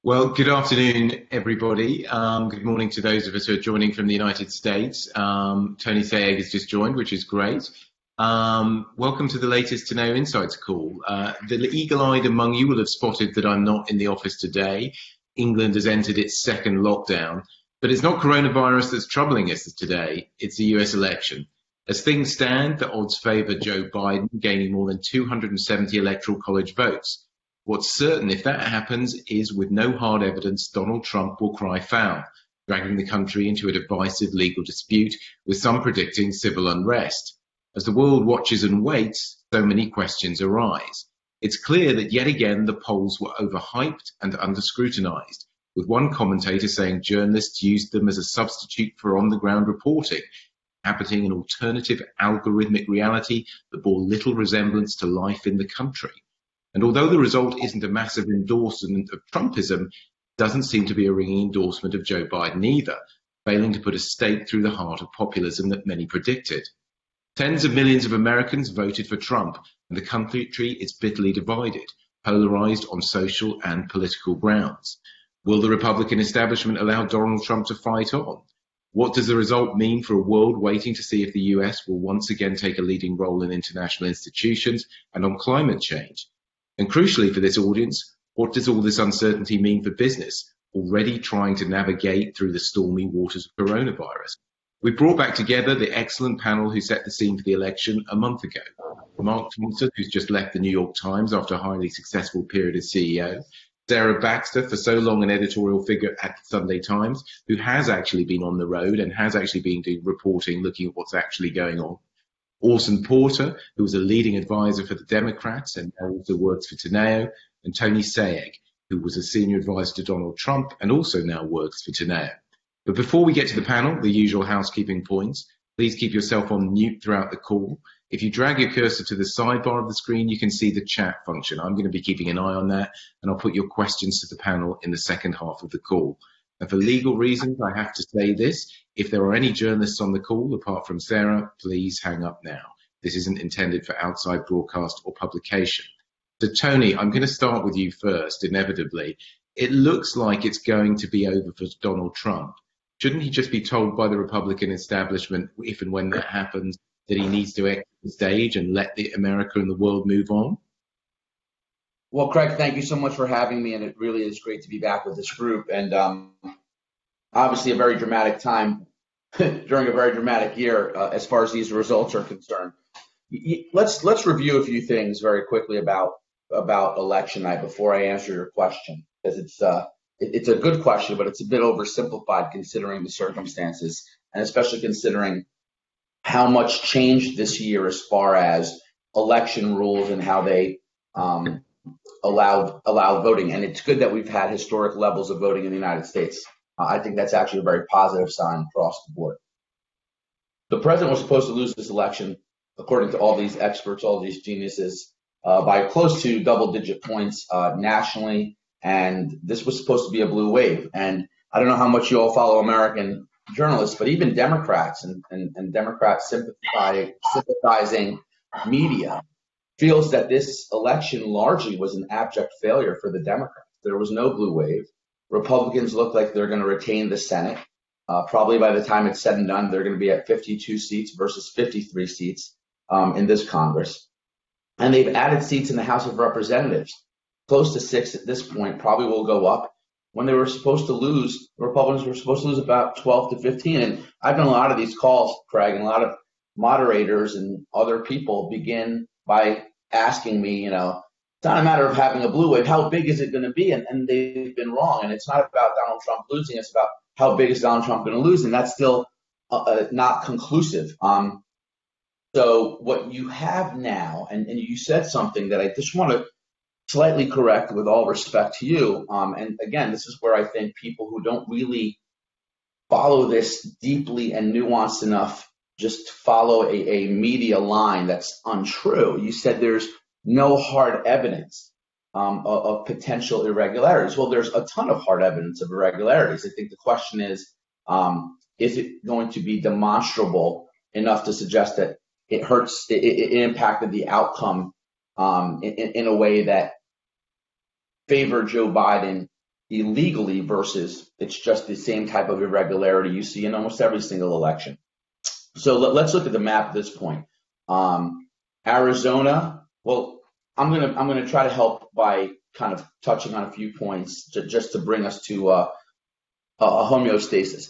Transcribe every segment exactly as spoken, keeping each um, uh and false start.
Well, good afternoon, everybody. Um, good morning to those of us who are joining from the United States. Um, Tony Sayegh has just joined, which is great. Um, welcome to the latest To Know Insights call. Uh, the eagle-eyed among you will have spotted that I'm not in the office today. England has entered its second lockdown, but it's not coronavirus that's troubling us today. It's the U S election. As things stand, the odds favour Joe Biden gaining more than two hundred seventy electoral college votes. What's certain, if that happens, is with no hard evidence, Donald Trump will cry foul, dragging the country into a divisive legal dispute, with some predicting civil unrest. As the world watches and waits, so many questions arise. It's clear that yet again the polls were overhyped and under-scrutinized, with one commentator saying journalists used them as a substitute for on-the-ground reporting, inhabiting an alternative algorithmic reality that bore little resemblance to life in the country. And although the result isn't a massive endorsement of Trumpism, it doesn't seem to be a ringing endorsement of Joe Biden either, failing to put a stake through the heart of populism that many predicted. Tens of millions of Americans voted for Trump, and the country is bitterly divided, polarized on social and political grounds. Will the Republican establishment allow Donald Trump to fight on? What does the result mean for a world waiting to see if the U S will once again take a leading role in international institutions and on climate change? And crucially for this audience, what does all this uncertainty mean for business, already trying to navigate through the stormy waters of coronavirus? We brought back together the excellent panel who set the scene for the election a month ago. Mark Thompson, who's just left the New York Times after a highly successful period as C E O. Sarah Baxter, for so long an editorial figure at the Sunday Times, who has actually been on the road and has actually been doing reporting, looking at what's actually going on. Orson Porter, who was a leading advisor for the Democrats and now also works for Teneo, and Tony Sayegh, who was a senior advisor to Donald Trump and also now works for Teneo. But before we get to the panel, the usual housekeeping points, please keep yourself on mute throughout the call. If you drag your cursor to the sidebar of the screen, you can see the chat function. I'm going to be keeping an eye on that, and I'll put your questions to the panel in the second half of the call. And for legal reasons, I have to say this. If there are any journalists on the call, apart from Sarah, please hang up now. This isn't intended for outside broadcast or publication. So Tony, I'm going to start with you first, inevitably. It looks like it's going to be over for Donald Trump. Shouldn't he just be told by the Republican establishment, if and when that happens, that he needs to exit the stage and let the America and the world move on? Well, Craig, thank you so much for having me, and it really is great to be back with this group. And um, obviously a very dramatic time during a very dramatic year uh, as far as these results are concerned. Let's let's review a few things very quickly about about election night before I answer your question, because it's uh, it, it's a good question, but it's a bit oversimplified considering the circumstances, and especially considering how much changed this year as far as election rules and how they um, allowed allowed voting. And it's good that we've had historic levels of voting in the United States. Uh, I think that's actually a very positive sign across the board. The president was supposed to lose this election, according to all these experts, all these geniuses, uh, by close to double-digit points uh, nationally, and this was supposed to be a blue wave. And I don't know how much you all follow American journalists, but even Democrats and, and, and Democrat sympathize, sympathizing media feels that this election largely was an abject failure for the Democrats. There was no blue wave. Republicans look like they're going to retain the Senate. Uh, probably by the time it's said and done, they're going to be at fifty-two seats versus fifty-three seats um, in this Congress. And they've added seats in the House of Representatives, close to six at this point, probably will go up. When they were supposed to lose, the Republicans were supposed to lose about twelve to fifteen. And I've done a lot of these calls, Craig, and a lot of moderators and other people begin by asking me, you know, it's not a matter of having a blue wave. How big is it going to be? And, and they've been wrong. And it's not about Donald Trump losing. It's about how big is Donald Trump going to lose? And that's still uh, uh, not conclusive. Um, so what you have now, and, and you said something that I just want to slightly correct with all respect to you. Um, and again, this is where I think people who don't really follow this deeply and nuanced enough just follow a, a media line that's untrue. You said there's no hard evidence um, of, of potential irregularities. Well, there's a ton of hard evidence of irregularities. I think the question is, um, is it going to be demonstrable enough to suggest that it hurts, it, it impacted the outcome um, in, in a way that favored Joe Biden illegally versus it's just the same type of irregularity you see in almost every single election. So let, let's look at the map at this point. Um, Arizona, well, I'm gonna I'm gonna try to help by kind of touching on a few points to, just to bring us to uh, a homeostasis.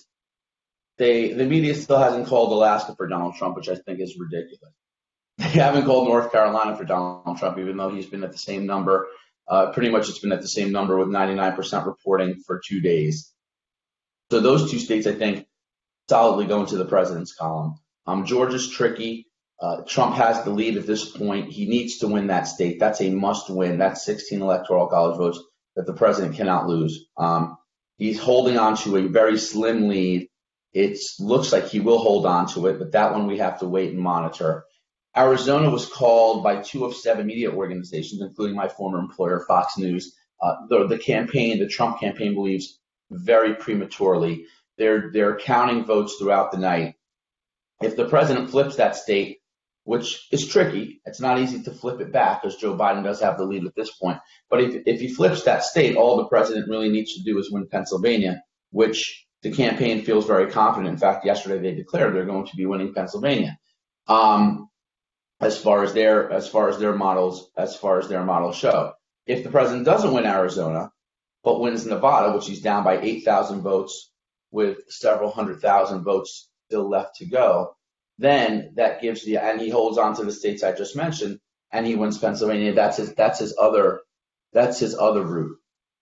They the media still hasn't called Alaska for Donald Trump, which I think is ridiculous. They haven't called North Carolina for Donald Trump, even though he's been at the same number. Uh, pretty much it's been at the same number with ninety-nine percent reporting for two days. So those two states, I think, solidly go into the president's column. Um, Georgia's tricky. Uh, Trump has the lead at this point. He needs to win that state. That's a must win. That's sixteen electoral college votes that the president cannot lose. Um, he's holding on to a very slim lead. It looks like he will hold on to it, but that one we have to wait and monitor. Arizona was called by two of seven media organizations, including my former employer, Fox News. Uh, the, the campaign, the Trump campaign, believes very prematurely. They're they're counting votes throughout the night. If the president flips that state, which is tricky, it's not easy to flip it back because Joe Biden does have the lead at this point. But if if he flips that state, all the president really needs to do is win Pennsylvania, which the campaign feels very confident. In fact, yesterday they declared they're going to be winning Pennsylvania. Um, as far as their as far as their models as far as their models show. If the president doesn't win Arizona, but wins Nevada, which he's down by eight thousand votes with several hundred thousand votes still left to go, then that gives the and he holds on to the states I just mentioned, and he wins Pennsylvania. That's his that's his other that's his other route.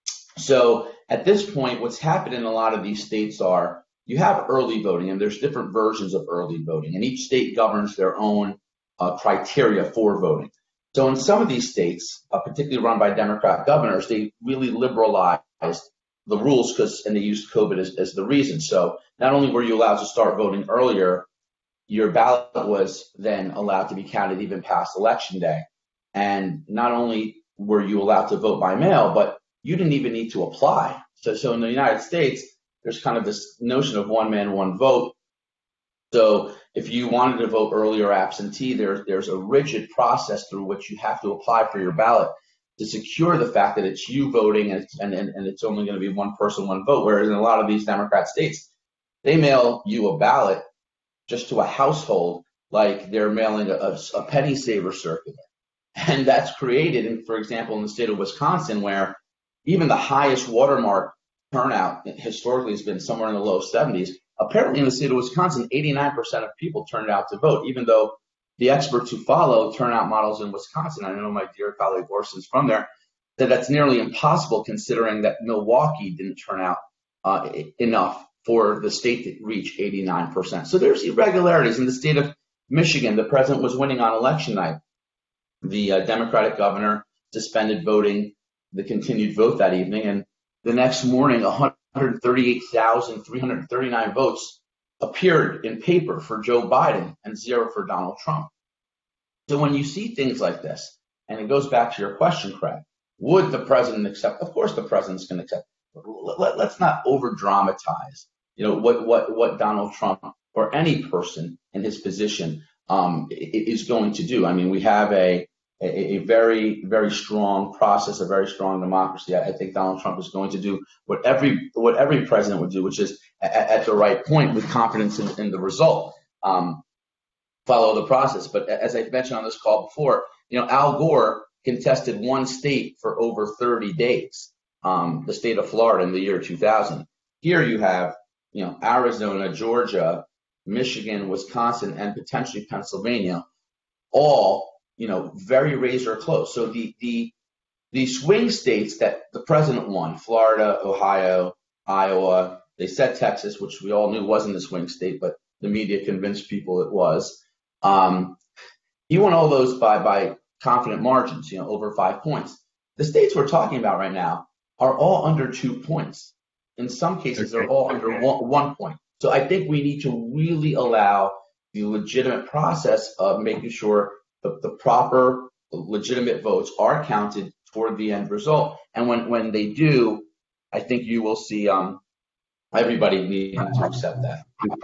So at this point, what's happened in a lot of these states are you have early voting, and there's different versions of early voting, and each state governs their own uh, criteria for voting. So in some of these states, uh, particularly run by Democrat governors, they really liberalized the rules because, and they used COVID as, as the reason. So not only were you allowed to start voting earlier, your ballot was then allowed to be counted even past election day. And not only were you allowed to vote by mail, but you didn't even need to apply. So, so in the United States, there's kind of this notion of one man, one vote. So if you wanted to vote early or absentee, there, there's a rigid process through which you have to apply for your ballot to secure the fact that it's you voting and, and, and it's only going to be one person, one vote. Whereas in a lot of these Democrat states, they mail you a ballot just to a household like they're mailing a, a, a penny saver circular. And that's created, in, for example, in the state of Wisconsin, where even the highest watermark turnout historically has been somewhere in the low seventies. Apparently in the state of Wisconsin, eighty-nine percent of people turned out to vote, even though the experts who follow turnout models in Wisconsin, I know my dear colleague Orson's from there, that that's nearly impossible considering that Milwaukee didn't turn out uh, enough for the state to reach eighty-nine percent. So there's irregularities. In the state of Michigan, the president was winning on election night. The uh, Democratic governor suspended voting, the continued vote that evening, and the next morning, one hundred thirty-eight thousand three hundred thirty-nine votes appeared in paper for Joe Biden and zero for Donald Trump. So when you see things like this, and it goes back to your question, Craig, would the president accept? Of course the president's going to accept. Let, let's not over dramatize, you know, what, what, what Donald Trump or any person in his position um, is going to do. I mean, we have a, a, a very, very strong process, a very strong democracy. I, I think Donald Trump is going to do what every, what every president would do, which is at, at the right point with confidence in, in the result, um, follow the process. But as I mentioned on this call before, you know, Al Gore contested one state for over thirty days. Um, the state of Florida in the year two thousand. Here you have, you know, Arizona, Georgia, Michigan, Wisconsin, and potentially Pennsylvania, all, you know, very razor close. So the the the swing states that the president won, Florida, Ohio, Iowa, they said Texas, which we all knew wasn't a swing state, but the media convinced people it was. Um, he won all those by by confident margins, you know, over five points. The states we're talking about right now are all under two points. In some cases, they're all under one, one point. So I think we need to really allow the legitimate process of making sure the, the proper legitimate votes are counted toward the end result. And when, when they do, I think you will see um, everybody needing to accept that.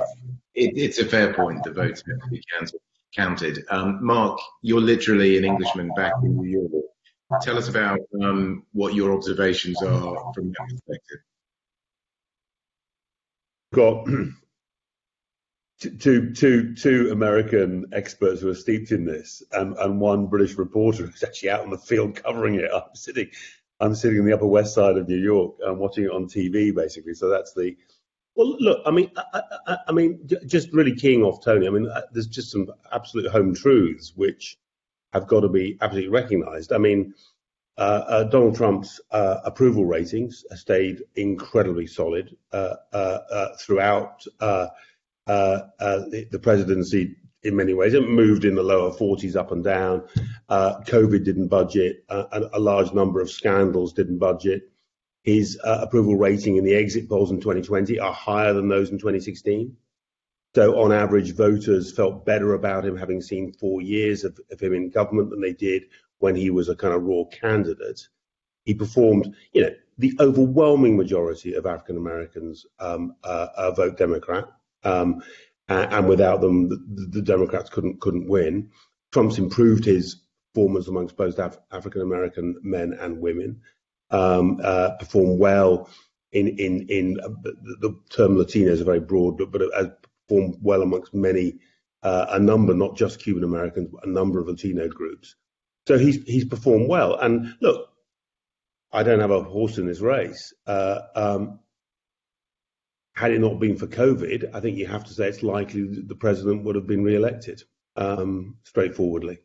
It, it's a fair point. The votes have to be counted. counted. Um, Mark, you're literally an Englishman back in New York. tell us about um, what your observations are from that perspective. Got two, two, two American experts who are steeped in this, and, and one British reporter who's actually out in the field covering it. I'm sitting, I'm sitting in the Upper West Side of New York and watching it on T V, basically. So that's the. Well, look, I mean, I, I, I mean, just really keying off Tony. I mean, there's just some absolute home truths which have got to be absolutely recognised. I mean, uh, uh, Donald Trump's uh, approval ratings have stayed incredibly solid uh, uh, uh, throughout. Uh, Uh, uh, the, the presidency, in many ways, it moved in the lower forties up and down. Uh, COVID didn't budget. Uh, a, a large number of scandals didn't budget. His uh, approval rating in the exit polls in twenty twenty are higher than those in twenty sixteen. So on average, voters felt better about him having seen four years of, of him in government than they did when he was a kind of raw candidate. He performed, you know, the overwhelming majority of African Americans um, uh, uh, vote Democrat. Um, and, and without them, the, the Democrats couldn't couldn't win. Trump's improved his performance amongst both Af- African American men and women. Um, uh, performed well in in in uh, the, the term Latino is very broad, but but has performed well amongst many uh, a number, not just Cuban Americans, but a number of Latino groups. So he's he's performed well. And look, I don't have a horse in this race. Uh, um, Had it not been for COVID, I think you have to say it's likely that the president would have been re-elected, um, straightforwardly.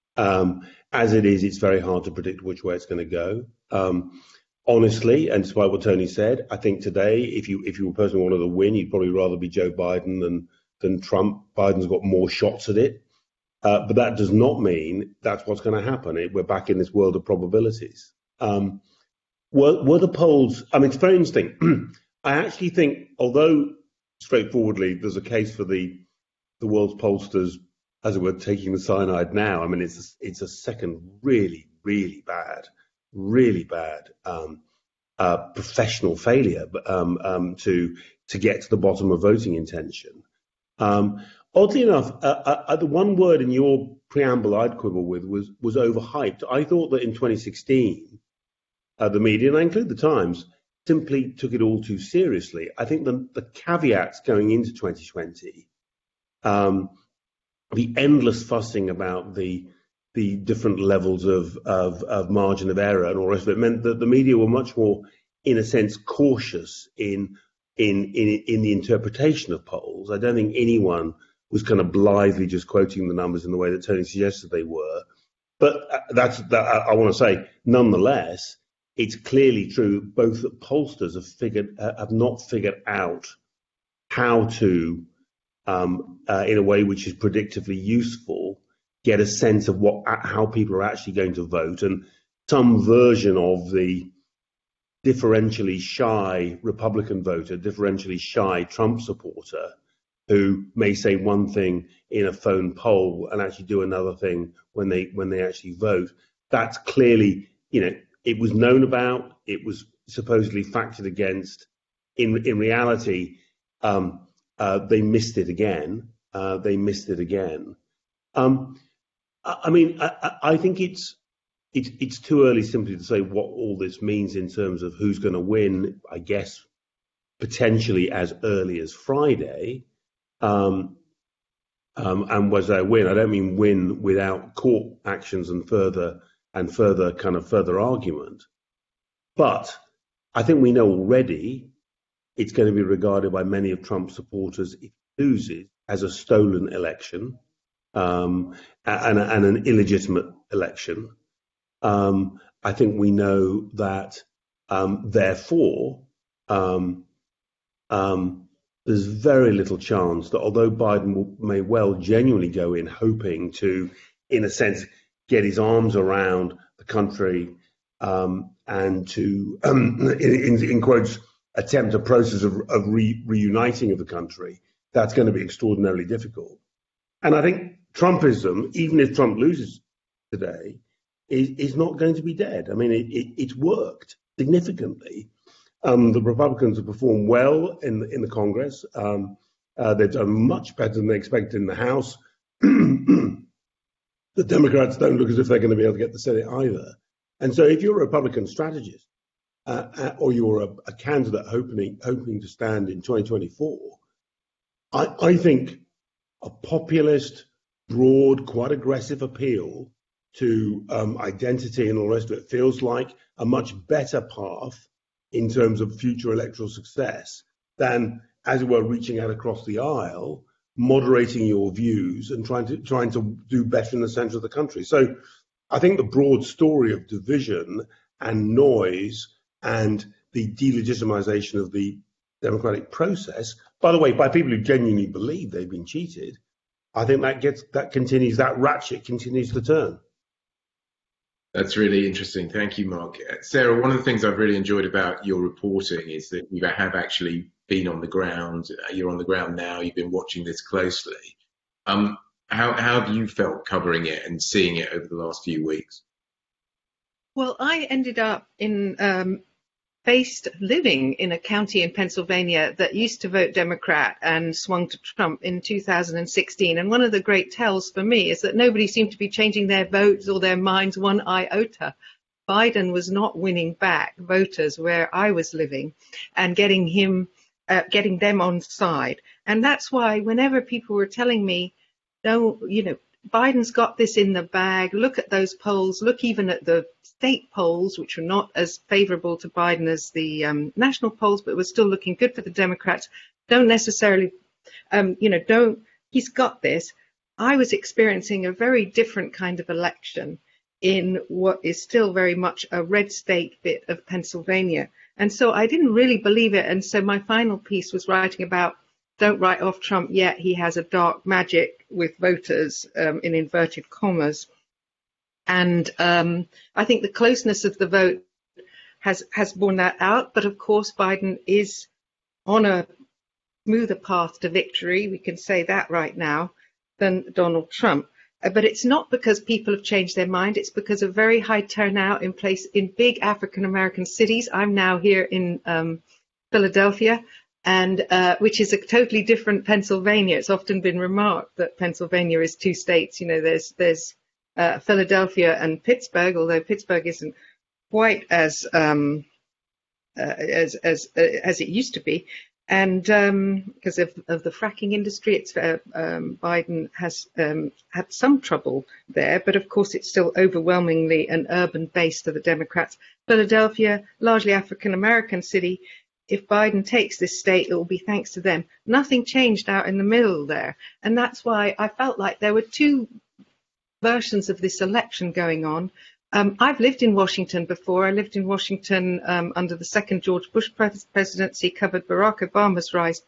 Um, as it is, it's very hard to predict which way it's going to go. Um, honestly, and despite what Tony said, I think today, if you if you were personally wanted to win, you'd probably rather be Joe Biden than than Trump. Biden's got more shots at it, uh, but that does not mean that's what's going to happen. It, we're back in this world of probabilities. Um, were, were the polls? I mean, it's very interesting. I actually think, although straightforwardly there's a case for the the world's pollsters, as it were, taking the cyanide now. I mean, it's a, it's a second really, really bad, really bad um, uh, professional failure um, um, to to get to the bottom of voting intention. Um, oddly enough, uh, uh, the one word in your preamble I'd quibble with was was overhyped. I thought that in twenty sixteen, uh, the media, and I include the Times, simply took it all too seriously. I think the, the caveats going into twenty twenty, um, the endless fussing about the the different levels of, of, of margin of error and all the rest of it meant that the media were much more, in a sense, cautious in in in, in the interpretation of polls. I don't think anyone was kind of blithely just quoting the numbers in the way that Tony suggested they were. But that's that, I, I want to say, nonetheless, it's clearly true both that pollsters have figured uh, have not figured out how to, um, uh, in a way which is predictively useful, get a sense of what how people are actually going to vote, and some version of the differentially shy Republican voter, differentially shy Trump supporter, who may say one thing in a phone poll and actually do another thing when they when they actually vote. That's clearly, you know. It was known about. It was supposedly factored against. In in reality, um, uh, they missed it again. Uh, they missed it again. Um, I, I mean, I, I think it's it's it's too early simply to say what all this means in terms of who's going to win. I guess potentially as early as Friday. Um, um, and was there a win? I don't mean win without court actions and further. and further kind of further argument. But I think we know already it's going to be regarded by many of Trump's supporters, if he loses, as a stolen election um, and, and an illegitimate election. Um, I think we know that, um, therefore, um, um, there's very little chance that although Biden will, may well genuinely go in hoping to, in a sense, get his arms around the country um, and to, um, in, in, in quotes, attempt a process of, of re, reuniting of the country, that's going to be extraordinarily difficult. And I think Trumpism, even if Trump loses today, is, is not going to be dead. I mean, it, it, it's worked significantly. Um, the Republicans have performed well in the, in the Congress. Um, uh, they've done much better than they expected in the House. The Democrats don't look as if they're going to be able to get the Senate either. And so if you're a Republican strategist uh, uh, or you're a, a candidate hoping, hoping to stand in twenty twenty-four, I, I think a populist, broad, quite aggressive appeal to um, identity and all the rest of it feels like a much better path in terms of future electoral success than, as it were, reaching out across the aisle, moderating your views and trying to trying to do better in the center of the country. So I think the broad story of division and noise and the delegitimization of the democratic process, by the way, by people who genuinely believe they've been cheated, I think that gets that continues, that ratchet continues to turn. That's really interesting. Thank you, Mark. Sarah, one of the things I've really enjoyed about your reporting is that you have actually been on the ground. You're on the ground now. You've been watching this closely. Um, how, how have you felt covering it and seeing it over the last few weeks? Well, I ended up in um, based living in a county in Pennsylvania that used to vote Democrat and swung to Trump in two thousand sixteen. And one of the great tells for me is that nobody seemed to be changing their votes or their minds one iota. Biden was not winning back voters where I was living and getting him, uh, getting them on side. And that's why whenever people were telling me, no, you know, Biden's got this in the bag. Look at those polls. Look even at the state polls, which were not as favorable to Biden as the um, national polls, but were still looking good for the Democrats. Don't necessarily, um, you know, don't, he's got this. I was experiencing a very different kind of election in what is still very much a red state bit of Pennsylvania. And so I didn't really believe it. And so my final piece was writing about, don't write off Trump yet. He has a dark magic with voters, um, in inverted commas. And um, I think the closeness of the vote has, has borne that out. But of course, Biden is on a smoother path to victory. We can say that right now than Donald Trump. Uh, but it's not because people have changed their mind. It's because of very high turnout in place in big African-American cities. I'm now here in um, Philadelphia. And uh, which is a totally different Pennsylvania. It's often been remarked that Pennsylvania is two states. You know, there's there's uh, Philadelphia and Pittsburgh, although Pittsburgh isn't quite as um, uh, as as uh, as it used to be, and um, because of, of the fracking industry, it's uh, um, Biden has um, had some trouble there. But of course, it's still overwhelmingly an urban base to the Democrats. Philadelphia, largely African American city. If Biden takes this state, it will be thanks to them. Nothing changed out in the middle there. And that's why I felt like there were two versions of this election going on. Um, I've lived in Washington before. I lived in Washington um, under the second George Bush presidency, covered Barack Obama's rise.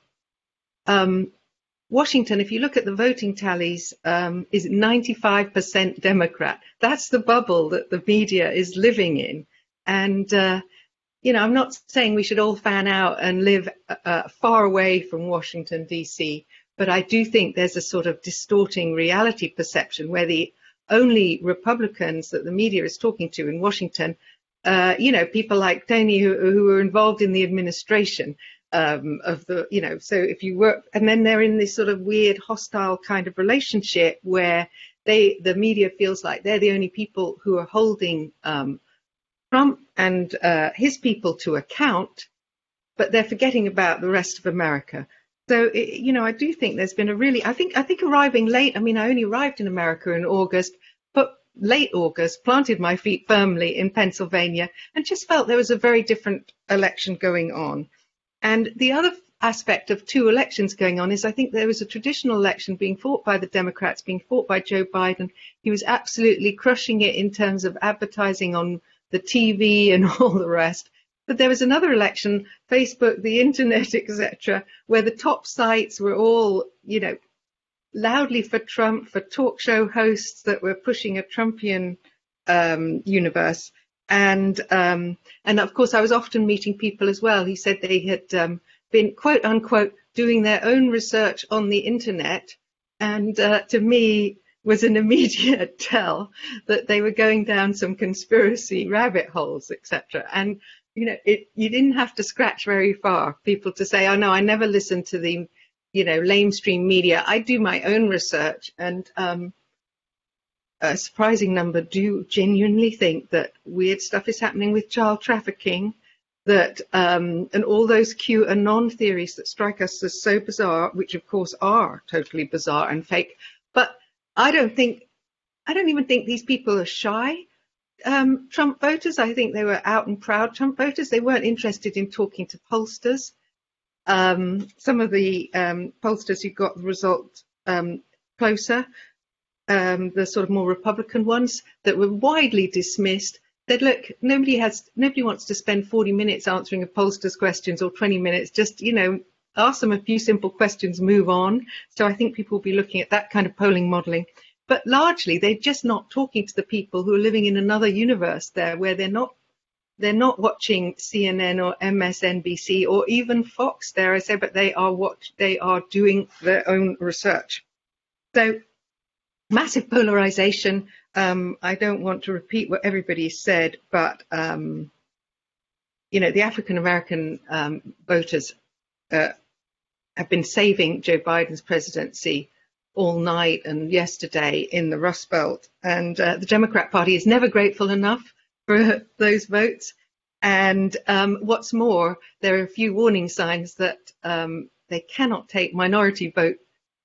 Um, Washington, if you look at the voting tallies, um, is ninety-five percent Democrat. That's the bubble that the media is living in. And uh, You know, I'm not saying we should all fan out and live uh, far away from Washington, D C, but I do think there's a sort of distorting reality perception where the only Republicans that the media is talking to in Washington, uh, you know, people like Tony who, who were involved in the administration um, of the, you know, so if you work, and then they're in this sort of weird hostile kind of relationship where they, the media feels like they're the only people who are holding um, Trump and uh, his people to account, but they're forgetting about the rest of America. So, it, you know, I do think there's been a really, I think, I think arriving late, I mean, I only arrived in America in August, but late August, planted my feet firmly in Pennsylvania and just felt there was a very different election going on. And the other aspect of two elections going on is I think there was a traditional election being fought by the Democrats, being fought by Joe Biden. He was absolutely crushing it in terms of advertising on the T V and all the rest. But there was another election, Facebook, the internet, et cetera, where the top sites were all, you know, loudly for Trump, for talk show hosts that were pushing a Trumpian um, universe. And um, and of course, I was often meeting people as well who said they had um, been, quote unquote, doing their own research on the internet. And uh, to me, was an immediate tell that they were going down some conspiracy rabbit holes, et cetera. And, you know, it, you didn't have to scratch very far, people to say, oh, no, I never listen to the, you know, lamestream media. I do my own research. And um, a surprising number do genuinely think that weird stuff is happening with child trafficking, that um, and all those QAnon theories that strike us as so bizarre, which of course are totally bizarre and fake. But I don't think, I don't even think these people are shy. Um, Trump voters, I think they were out and proud Trump voters. They weren't interested in talking to pollsters. Um, some of the um, pollsters who got the result um, closer, um, the sort of more Republican ones that were widely dismissed, said, look, nobody has, nobody wants to spend forty minutes answering a pollster's questions or twenty minutes. Just, you know, ask them a few simple questions, move on. So I think people will be looking at that kind of polling modelling. But largely, they're just not talking to the people who are living in another universe there, where they're not they're not watching C N N or M S N B C or even Fox, dare I say, but they are watch they are doing their own research. So massive polarization. Um, I don't want to repeat what everybody said, but um, you know, the African American um, voters uh, have been saving Joe Biden's presidency all night and yesterday in the Rust Belt, and uh, the Democrat Party is never grateful enough for those votes. And um, what's more, there are a few warning signs that um, they cannot take minority vote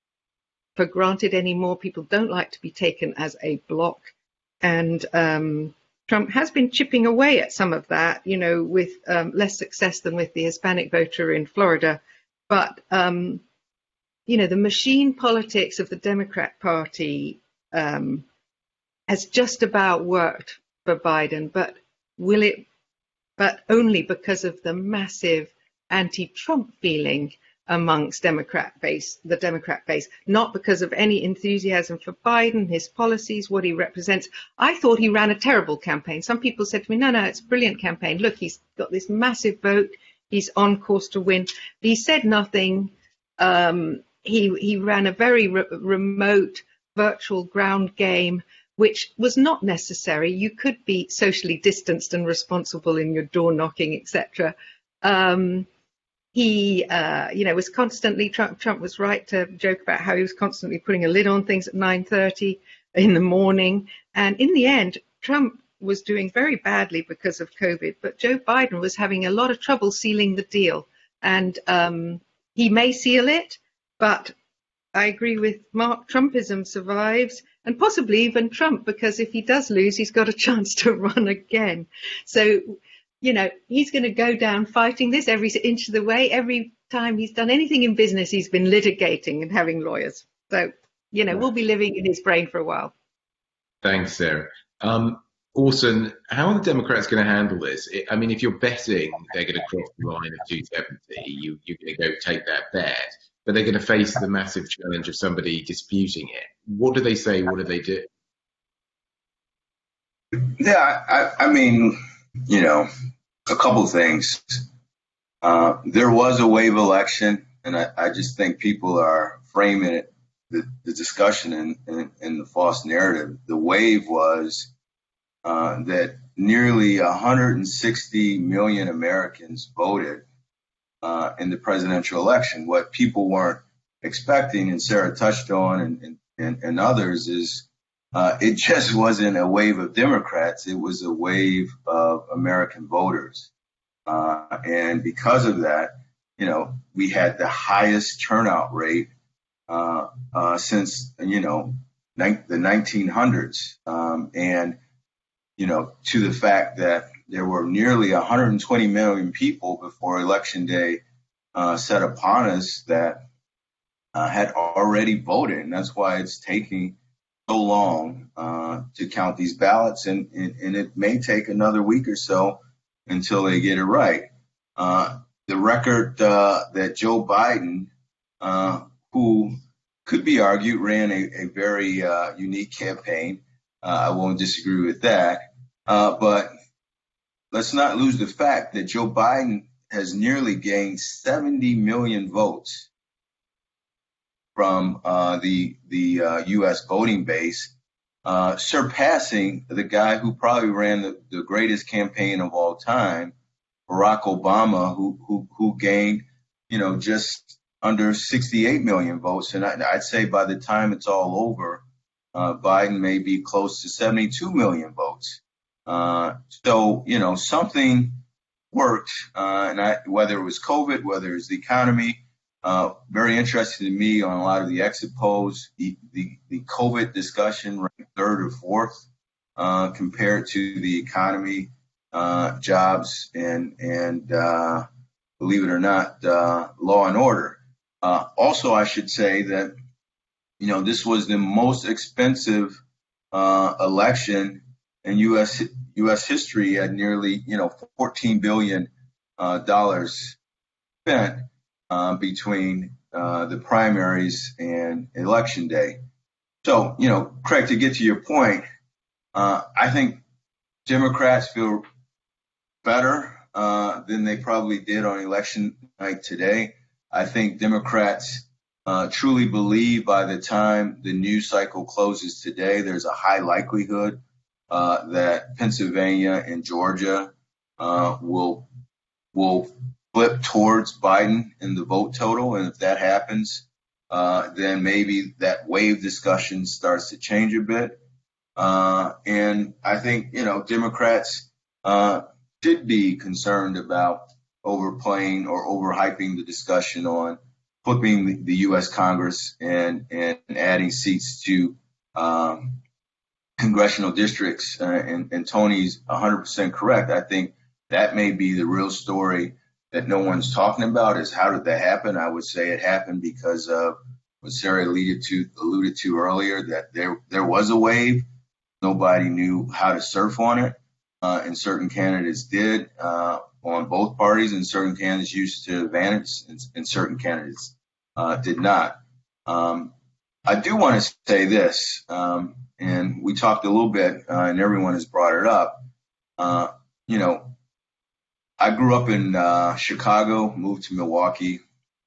for granted anymore. People don't like to be taken as a bloc, and um, Trump has been chipping away at some of that, you know, with um, less success than with the Hispanic voter in Florida. But um, you know, the machine politics of the Democrat Party um, has just about worked for Biden, but will it? But only because of the massive anti-Trump feeling amongst Democrat base, the Democrat base, not because of any enthusiasm for Biden, his policies, what he represents. I thought he ran a terrible campaign. Some people said to me, no, no, it's a brilliant campaign. Look, he's got this massive vote. He's on course to win. But he said nothing. Um, He, he ran a very re remote virtual ground game, which was not necessary. You could be socially distanced and responsible in your door knocking, et cetera. Um, he, uh, you know, was constantly, Trump, Trump was right to joke about how he was constantly putting a lid on things at nine thirty in the morning. And in the end, Trump was doing very badly because of COVID, but Joe Biden was having a lot of trouble sealing the deal. And um, he may seal it, but I agree with Mark, Trumpism survives, and possibly even Trump, because if he does lose, he's got a chance to run again. So, you know, he's going to go down fighting this every inch of the way. Every time he's done anything in business, he's been litigating and having lawyers. So, you know, we'll be living in his brain for a while. Thanks, Sarah. Um, Orson, how are the Democrats going to handle this? I mean, if you're betting they're going to cross the line of two seventy, you, you're going to go take that bet. But they're going to face the massive challenge of somebody disputing it. What do they say? What do they do? Yeah, I, I mean, you know, a couple of things. Uh, there was a wave election, and I, I just think people are framing it, the, the discussion in, in, in the false narrative. The wave was uh, that nearly one hundred sixty million Americans voted Uh, in the presidential election. What people weren't expecting, and Sarah touched on, and, and, and others, is uh, it just wasn't a wave of Democrats. It was a wave of American voters. Uh, and because of that, you know, we had the highest turnout rate uh, uh, since, you know, the nineteen hundreds. Um, and, you know, to the fact that there were nearly one hundred twenty million people before Election Day uh, set upon us that uh, had already voted. And that's why it's taking so long uh, to count these ballots. And, and, and it may take another week or so until they get it right. Uh, the record uh, that Joe Biden, uh, who could be argued ran a, a very uh, unique campaign, uh, I won't disagree with that. Uh, but let's not lose the fact that Joe Biden has nearly gained seventy million votes from uh, the the uh, U S voting base, uh, surpassing the guy who probably ran the, the greatest campaign of all time, Barack Obama, who who who gained, you know, just under sixty-eight million votes. And I, I'd say by the time it's all over, Uh, Biden may be close to seventy-two million votes. Uh, so, you know, something worked, uh, and I, whether it was COVID, whether it was the economy, uh, very interested in me on a lot of the exit polls. The, the, the COVID discussion ranked third or fourth uh, compared to the economy, uh, jobs, and, and uh, believe it or not, uh, law and order. Uh, also, I should say that, you know, this was the most expensive uh, election in U S U S history at nearly, you know, fourteen billion dollars uh, spent uh, between uh, the primaries and election day. So, you know, Craig, to get to your point, uh, I think Democrats feel better uh, than they probably did on election night today. I think Democrats uh, truly believe by the time the news cycle closes today, there's a high likelihood uh, that Pennsylvania and Georgia uh, will will flip towards Biden in the vote total. And if that happens, uh, then maybe that wave discussion starts to change a bit. Uh, and I think, you know, Democrats uh, should be concerned about overplaying or overhyping the discussion on flipping the, the U S Congress and, and adding seats to um, congressional districts. Uh, and, and Tony's one hundred percent correct. I think that may be the real story that no one's talking about is how did that happen? I would say it happened because of what Sarah alluded to, alluded to earlier, that there, there was a wave. Nobody knew how to surf on it. Uh, and certain candidates did uh, on both parties, and certain candidates used to advantage, and, and certain candidates uh, did not. Um, I do want to say this, um, and we talked a little bit, uh, and everyone has brought it up. Uh, you know, I grew up in uh, Chicago, moved to Milwaukee,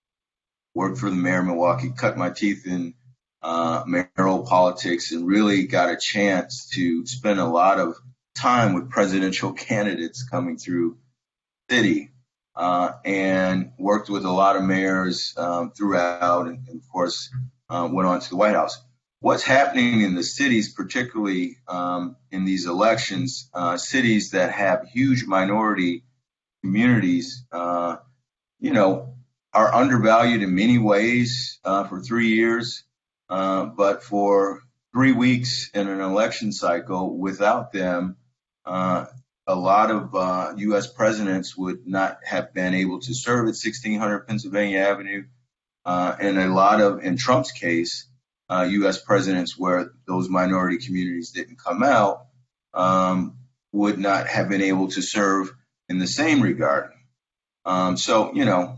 worked for the mayor of Milwaukee, cut my teeth in uh, mayoral politics, and really got a chance to spend a lot of time with presidential candidates coming through the city, uh, and worked with a lot of mayors um, throughout, and, and of course uh, went on to the White House. What's happening in the cities, particularly um, in these elections, uh, cities that have huge minority communities, uh, you know, are undervalued in many ways uh, for three years, uh, but for three weeks in an election cycle, without them, uh, a lot of uh, U S presidents would not have been able to serve at sixteen hundred Pennsylvania Avenue, uh, and a lot of, in Trump's case, uh, U S presidents where those minority communities didn't come out um, would not have been able to serve in the same regard. Um, so, you know,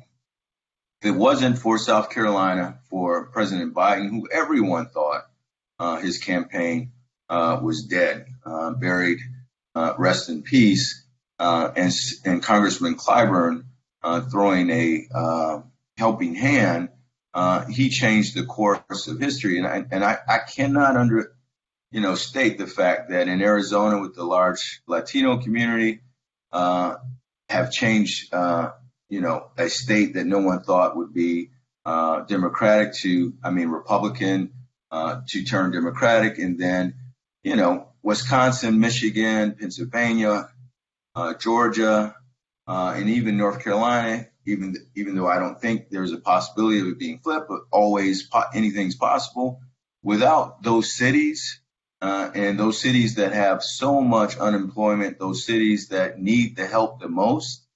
if it wasn't for South Carolina, for President Biden, who everyone thought uh, his campaign uh, was dead, uh, buried, uh, rest in peace, uh, and, and Congressman Clyburn uh, throwing a uh, helping hand, uh, he changed the course of history. And I, and I, I cannot under, you know, state the fact that in Arizona, with the large Latino community, uh, have changed, uh, you know, a state that no one thought would be uh, Democratic to, I mean, Republican uh, to turn Democratic. And then, you know, Wisconsin, Michigan, Pennsylvania, uh, Georgia, uh, and even North Carolina, even even though I don't think there's a possibility of it being flipped, but always po- anything's possible. Without those cities, uh, and those cities that have so much unemployment, those cities that need the help the most,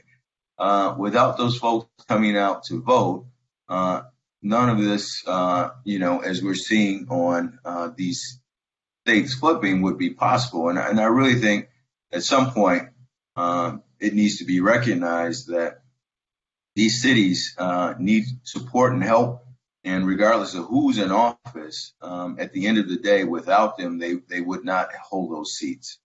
uh, without those folks coming out to vote, uh, none of this, uh, you know, as we're seeing on uh, these states flipping would be possible. And, and I really think at some point um, it needs to be recognized that these cities uh, need support and help. And regardless of who's in office, um, at the end of the day, without them, they, they would not hold those seats.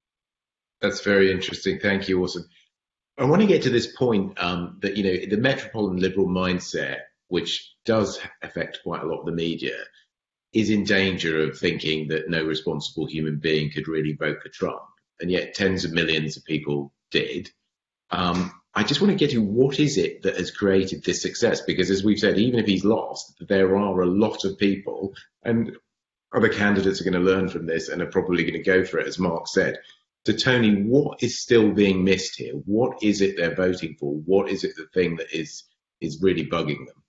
That's very interesting. Thank you, Austin. I want to get to this point um, that, you know, the metropolitan liberal mindset, which does affect quite a lot of the media, is in danger of thinking that no responsible human being could really vote for Trump. And yet tens of millions of people did. Um, I just want to get to what is it that has created this success? Because as we've said, even if he's lost, there are a lot of people, and other candidates are going to learn from this and are probably going to go for it, as Mark said. So, Tony, what is still being missed here? What is it they're voting for? What is it the thing that is is really bugging them?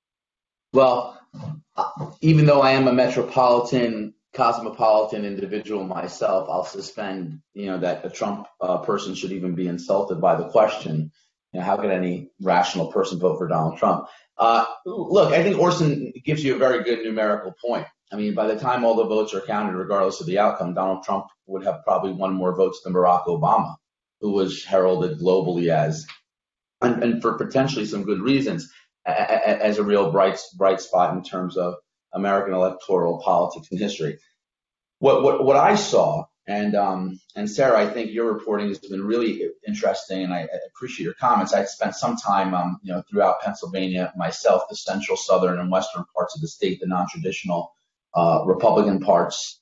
Well, even though I am a metropolitan, cosmopolitan individual myself, I'll suspend, you know, that a Trump uh, person should even be insulted by the question. You know, how could any rational person vote for Donald Trump? Uh, look, I think Orson gives you a very good numerical point. I mean, by the time all the votes are counted, regardless of the outcome, Donald Trump would have probably won more votes than Barack Obama, who was heralded globally as, and, and for potentially some good reasons, as a real bright bright spot in terms of American electoral politics and history. What what what I saw, and um, and Sarah, I think your reporting has been really interesting, and I appreciate your comments. I spent some time, um, you know, throughout Pennsylvania myself, the central, southern, and western parts of the state, the non-traditional uh, Republican parts.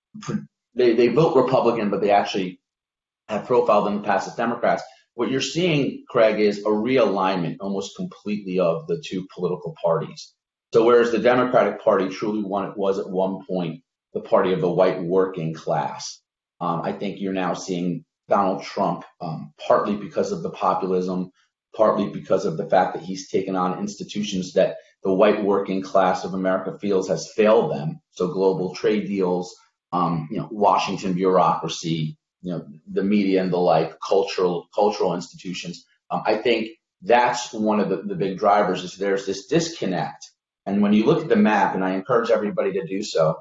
They they vote Republican, but they actually have profiled them past as Democrats. What you're seeing, Craig, is a realignment almost completely of the two political parties. So whereas the Democratic Party truly one, was at one point the party of the white working class, um, I think you're now seeing Donald Trump, um, partly because of the populism, partly because of the fact that he's taken on institutions that the white working class of America feels has failed them. So global trade deals, um, you know, Washington bureaucracy, you know, the media and the like, cultural cultural institutions. Um, I think that's one of the, the big drivers is there's this disconnect. And when you look at the map, and I encourage everybody to do so,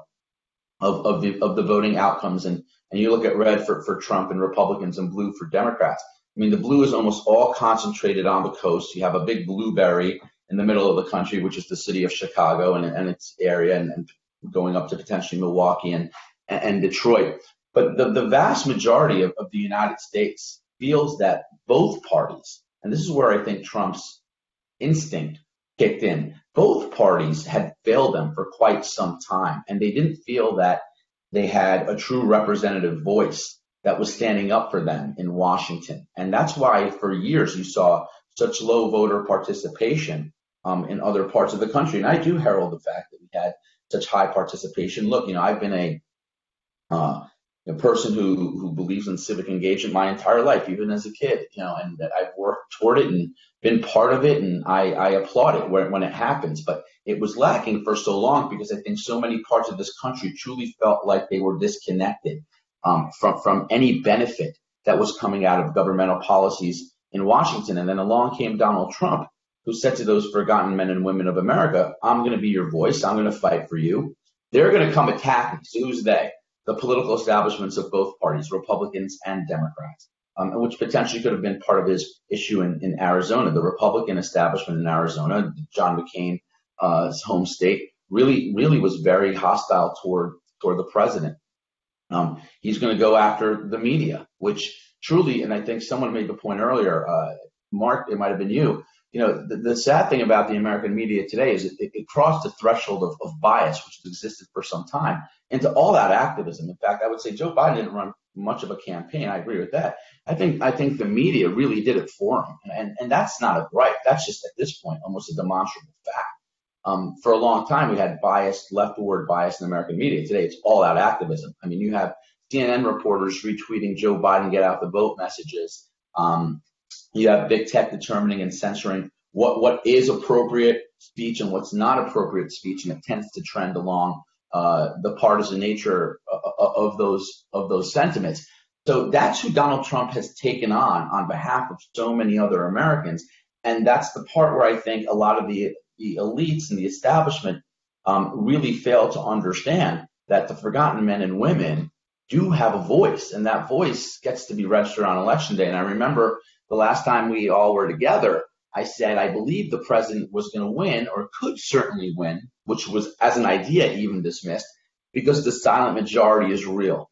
of, of the of the voting outcomes, and, and you look at red for, for Trump and Republicans and blue for Democrats. I mean, the blue is almost all concentrated on the coast. You have a big blueberry in the middle of the country, which is the city of Chicago and, and its area, and, and going up to potentially Milwaukee and, and Detroit. But the, the vast majority of, of the United States feels that both parties, and this is where I think Trump's instinct kicked in, both parties had failed them for quite some time, and they didn't feel that they had a true representative voice that was standing up for them in Washington. And that's why for years you saw such low voter participation um, in other parts of the country. And I do herald the fact that we had such high participation. Look, you know, I've been a uh, a person who, who believes in civic engagement my entire life, even as a kid, you know, and that I've worked toward it and been part of it, and I, I applaud it when, when it happens. But it was lacking for so long because I think so many parts of this country truly felt like they were disconnected um, from, from any benefit that was coming out of governmental policies in Washington. And then along came Donald Trump, who said to those forgotten men and women of America, I'm going to be your voice. I'm going to fight for you. They're going to come attack me. So who's they? The political establishments of both parties, Republicans and Democrats, um, which potentially could have been part of his issue in, in Arizona. The Republican establishment in Arizona, John McCain's uh, home state, really, really was very hostile toward toward the president. Um, he's going to go after the media, which truly, and I think someone made the point earlier, uh, Mark, it might have been you. You know, the, the sad thing about the American media today is it, it crossed the threshold of, of bias, which has existed for some time, into all out activism. In fact, I would say Joe Biden didn't run much of a campaign. I agree with that. I think I think the media really did it for him, and and that's not a gripe. That's just at this point almost a demonstrable fact. Um, for a long time, we had biased, leftward bias in the American media. Today, it's all out activism. I mean, you have C N N reporters retweeting Joe Biden get out the vote messages. Um, You have big tech determining and censoring what, what is appropriate speech and what's not appropriate speech, and it tends to trend along uh, the partisan nature of, of those of those sentiments. So that's who Donald Trump has taken on on behalf of so many other Americans, and that's the part where I think a lot of the, the elites and the establishment um, really fail to understand that the forgotten men and women do have a voice, and that voice gets to be registered on Election Day. And I remember the last time we all were together, I said I believe the president was going to win, or could certainly win, which was as an idea even dismissed, because the silent majority is real.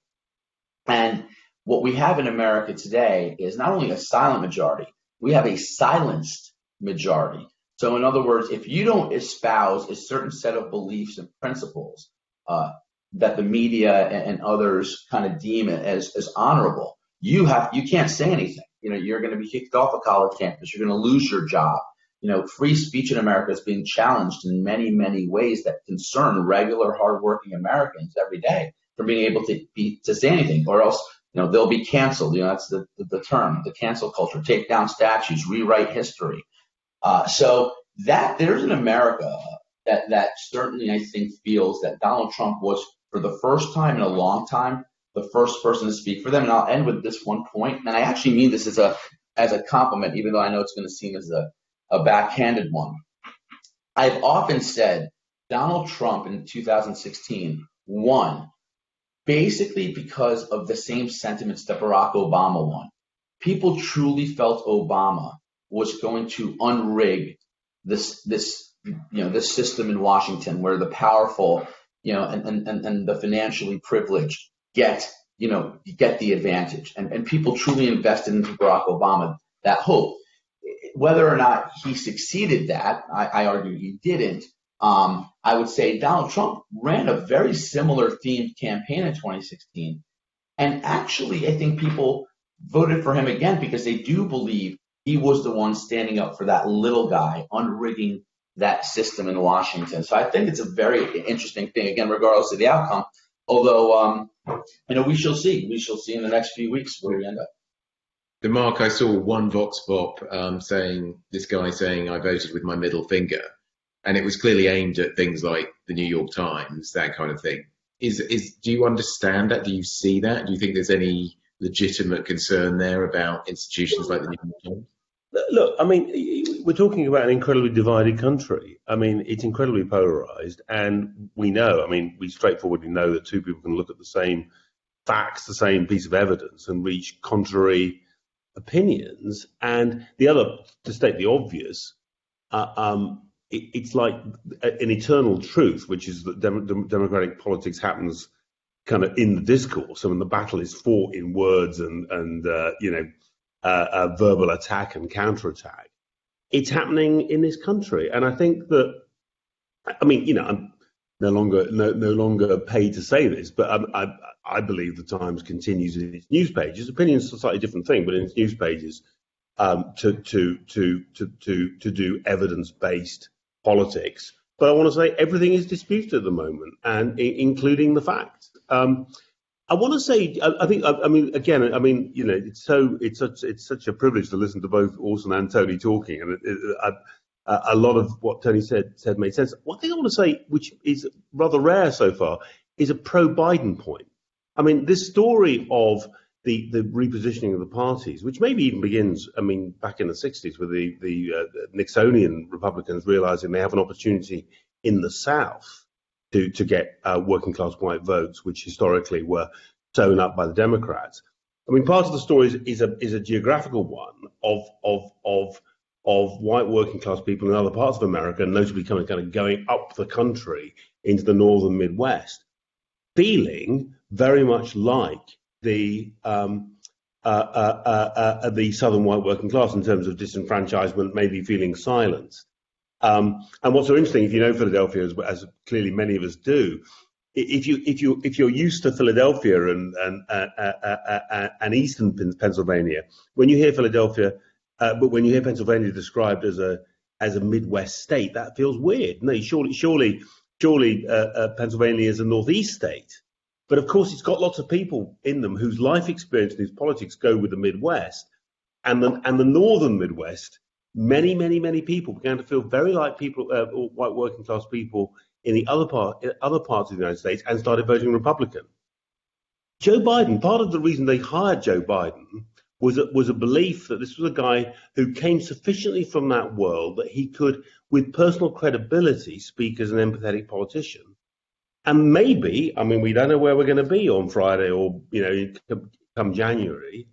And what we have in America today is not only a silent majority, we have a silenced majority. So in other words, if you don't espouse a certain set of beliefs and principles uh, that the media and, and others kind of deem as, as honorable, you have you can't say anything. You know, you're going to be kicked off a college campus. You're going to lose your job. you know, free speech in America is being challenged in many, many ways that concern regular, hardworking Americans every day from being able to be to say anything, or else, you know, they'll be canceled. You know, that's the, the, the term, the cancel culture, take down statues, rewrite history. Uh, so that there's an America that, that certainly, I think, feels that Donald Trump was, for the first time in a long time, the first person to speak for them. And I'll end with this one point, and I actually mean this as a as a compliment, even though I know it's going to seem as a, a backhanded one. I've often said Donald Trump in two thousand sixteen won basically because of the same sentiments that Barack Obama won. People truly felt Obama was going to unrig this this you know this system in Washington where the powerful, you know, and and, and the financially privileged get, you know, get the advantage. And, and people truly invested into Barack Obama that hope. Whether or not he succeeded that, I, I argue he didn't. Um, I would say Donald Trump ran a very similar themed campaign in twenty sixteen. And actually, I think people voted for him again because they do believe he was the one standing up for that little guy, unrigging that system in Washington. So I think it's a very interesting thing, again, regardless of the outcome. Although, um, you know, we shall see. We shall see in the next few weeks where we end up. The Mark, I saw one Vox Pop um, saying, this guy saying, I voted with my middle finger. And it was clearly aimed at things like the New York Times, that kind of thing. Is is do you understand that? Do you see that? Do you think there's any legitimate concern there about institutions like the New York Times? Look, I mean, we're talking about an incredibly divided country. I mean, it's incredibly polarized, and we know, I mean, we straightforwardly know that two people can look at the same facts, the same piece of evidence, and reach contrary opinions. And the other, to state the obvious, uh, um, it, it's like an eternal truth, which is that dem- democratic politics happens kind of in the discourse. I mean, the battle is fought in words and, and uh, you know, Uh, uh, verbal attack and counterattack. It's happening in this country, and I think that, I mean, you know, I'm no longer no, no longer paid to say this, but um, I I believe the Times continues in its news pages. Opinions is a slightly different thing, but in its news pages, um, to to to to to to do evidence-based politics. But I want to say everything is disputed at the moment, and I- including the facts. Um, I want to say, I, I think, I, I mean, again, I mean, you know, it's so, it's such, it's such a privilege to listen to both Orson and Tony talking, and it, it, I, a lot of what Tony said said made sense. One thing I want to say, which is rather rare so far, is a pro-Biden point. I mean, this story of the the repositioning of the parties, which maybe even begins, I mean, back in the sixties with the the uh, Nixonian Republicans realizing they have an opportunity in the South to to get uh, working class white votes, which historically were sewn up by the Democrats. I mean, part of the story is, is a is a geographical one of of of of white working class people in other parts of America, notably coming kind of going up the country into the northern Midwest, feeling very much like the um, uh, uh, uh, uh, the southern white working class in terms of disenfranchisement, maybe feeling silenced. Um, and what's so interesting, if you know Philadelphia, as, as clearly many of us do, if you if you if you're used to Philadelphia and and uh, uh, uh, uh, and eastern Pennsylvania, when you hear Philadelphia, uh, but when you hear Pennsylvania described as a as a Midwest state, that feels weird. No, surely surely surely uh, uh, Pennsylvania is a Northeast state, but of course it's got lots of people in them whose life experience and whose politics go with the Midwest, and the and the northern Midwest. Many, many, many people began to feel very like people, uh, white working class people in the other part, in other parts of the United States, and started voting Republican. Joe Biden, part of the reason they hired Joe Biden was a, was a belief that this was a guy who came sufficiently from that world that he could, with personal credibility, speak as an empathetic politician. And maybe, I mean, we don't know where we're going to be on Friday or, you know, come, come January.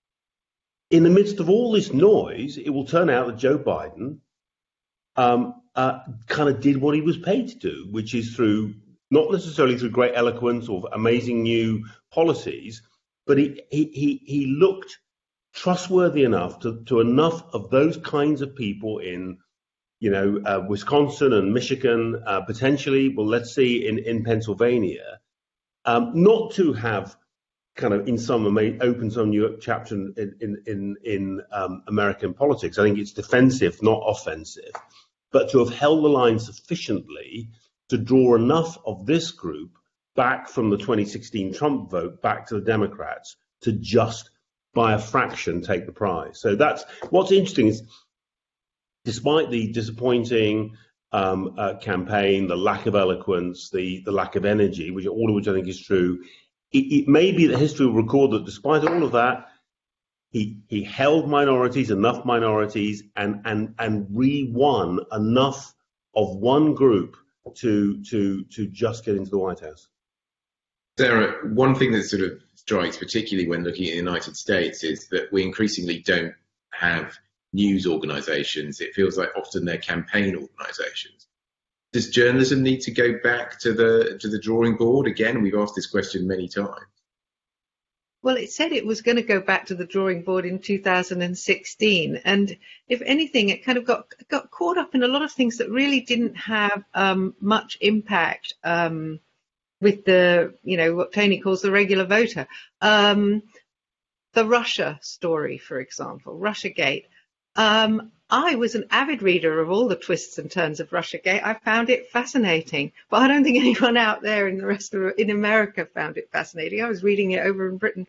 In the midst of all this noise, it will turn out that Joe Biden um, uh, kind of did what he was paid to do, which is through, not necessarily through great eloquence or amazing new policies, but he he he, he looked trustworthy enough to, to enough of those kinds of people in, you know, uh, Wisconsin and Michigan, uh, potentially, well, let's see, in, in Pennsylvania, um, not to have kind of in some may open some new chapter in in in, in um, American politics. I think it's defensive, not offensive, but to have held the line sufficiently to draw enough of this group back from the twenty sixteen Trump vote back to the Democrats to just by a fraction take the prize. So that's what's interesting is, despite the disappointing um, uh, campaign, the lack of eloquence, the the lack of energy, which all of which I think is true, it, it may be that history will record that despite all of that, he he held minorities, enough minorities, and and and re-won enough of one group to to to just get into the White House. Sarah, one thing that sort of strikes, particularly when looking at the United States, is that we increasingly don't have news organizations. It feels like often they're campaign organizations. Does journalism need to go back to the to the drawing board again? We've asked this question many times. Well, it said it was going to go back to the drawing board in two thousand sixteen, and if anything, it kind of got got caught up in a lot of things that really didn't have um, much impact um, with the, you know, what Tony calls the regular voter. Um, the Russia story, for example, Russiagate. Um, I was an avid reader of all the twists and turns of Russiagate. I found it fascinating, but I don't think anyone out there in the rest of in America found it fascinating. I was reading it over in Britain.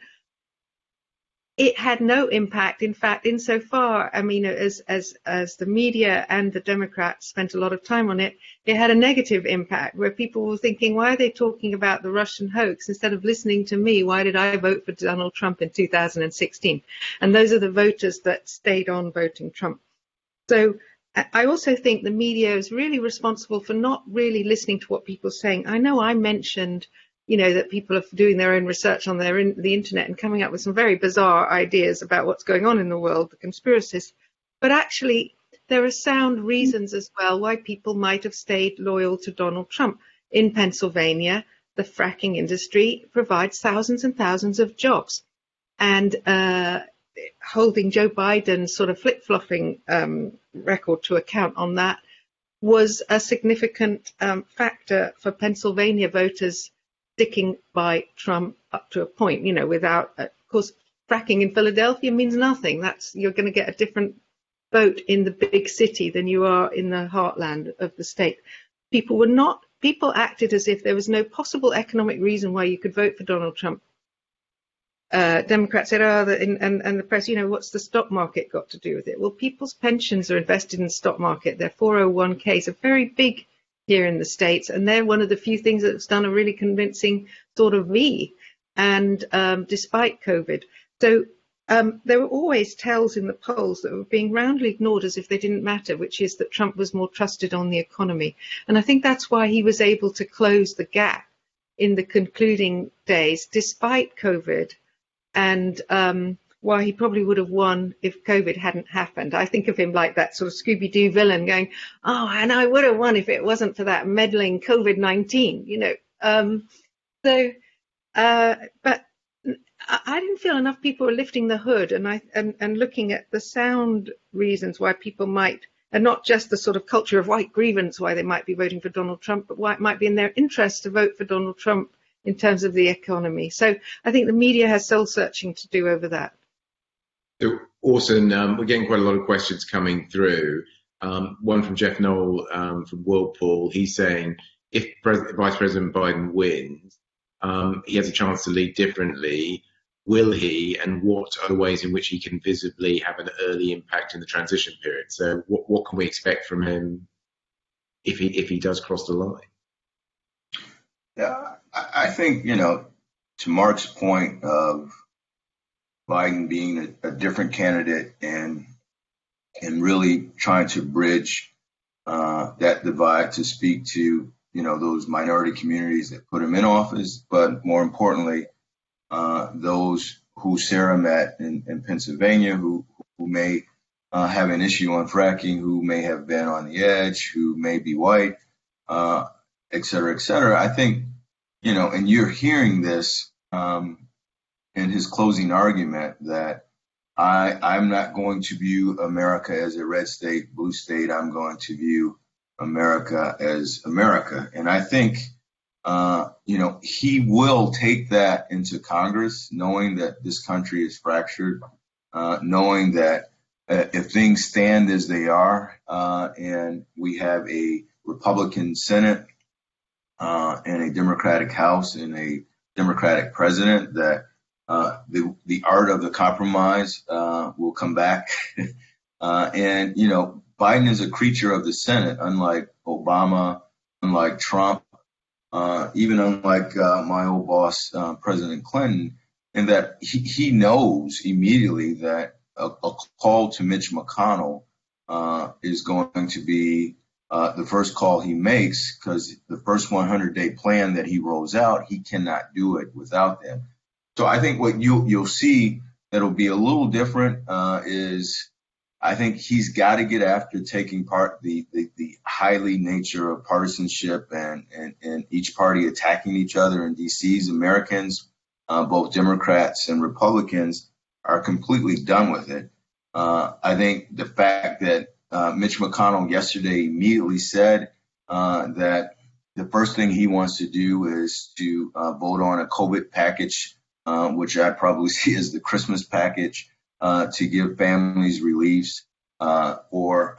It had no impact. In fact, insofar, I mean, as as as the media and the Democrats spent a lot of time on it, it had a negative impact where people were thinking, why are they talking about the Russian hoax instead of listening to me? Why did I vote for Donald Trump in two thousand sixteen? And those are the voters that stayed on voting Trump. So I also think the media is really responsible for not really listening to what people are saying. I know I mentioned, you know, that people are doing their own research on their in, the internet and coming up with some very bizarre ideas about what's going on in the world, the conspiracies. But actually, there are sound reasons as well why people might have stayed loyal to Donald Trump. In Pennsylvania, the fracking industry provides thousands and thousands of jobs. And uh, holding Joe Biden's sort of flip-flopping um, record to account on that was a significant um, factor for Pennsylvania voters sticking by Trump up to a point, you know, without, of course, fracking in Philadelphia means nothing. That's, you're going to get a different vote in the big city than you are in the heartland of the state. People were not, people acted as if there was no possible economic reason why you could vote for Donald Trump. Uh, Democrats said, oh, the, and, and the press, you know, what's the stock market got to do with it? Well, people's pensions are invested in the stock market. Their four oh one Ks are very big here in the States, and they're one of the few things that's done a really convincing sort of V, and um, despite COVID. So um, there were always tells in the polls that were being roundly ignored as if they didn't matter, which is that Trump was more trusted on the economy. And I think that's why he was able to close the gap in the concluding days, despite COVID, and um, why he probably would have won if COVID hadn't happened. I think of him like that sort of Scooby-Doo villain going, oh, and I would have won if it wasn't for that meddling COVID nineteen, you know. Um, so, uh, but I didn't feel enough people were lifting the hood and, I, and, and looking at the sound reasons why people might, and not just the sort of culture of white grievance why they might be voting for Donald Trump, but why it might be in their interest to vote for Donald Trump in terms of the economy. So I think the media has soul searching to do over that. So, Orson, um, we're getting quite a lot of questions coming through. Um, one from Jeff Knoll um, from Whirlpool. He's saying if Pres- Vice President Biden wins, um, he has a chance to lead differently. Will he, and what are the ways in which he can visibly have an early impact in the transition period? So what, what can we expect from him if he if he does cross the line? Yeah, I think, you know, to Mark's point of Biden being a, a different candidate and and really trying to bridge uh, that divide to speak to, you know, those minority communities that put him in office, but more importantly, uh, those who Sarah met in, in Pennsylvania, who, who may uh, have an issue on fracking, who may have been on the edge, who may be white, uh, et cetera, et cetera. I think, you know, and you're hearing this um, in his closing argument that I, I'm not going to view America as a red state, blue state. I'm going to view America as America. And I think, uh, you know, he will take that into Congress, knowing that this country is fractured, uh, knowing that uh, if things stand as they are, uh, and we have a Republican Senate uh, and a Democratic House and a Democratic president, that uh, the the art of the compromise uh, will come back. uh, and you know, Biden is a creature of the Senate, unlike Obama, unlike Trump, uh, even unlike uh, my old boss, uh, President Clinton, in that he, he knows immediately that a, a call to Mitch McConnell uh, is going to be uh, the first call he makes, because the first one hundred day plan that he rolls out, he cannot do it without them. So I think what you, you'll see that'll be a little different uh, is I think he's got to get after taking part the, the, the highly nature of partisanship and, and, and each party attacking each other in D C's. Americans, uh, both Democrats and Republicans, are completely done with it. Uh, I think the fact that uh, Mitch McConnell yesterday immediately said uh, that the first thing he wants to do is to uh, vote on a COVID package, uh, which I probably see as the Christmas package, Uh, to give families reliefs uh, or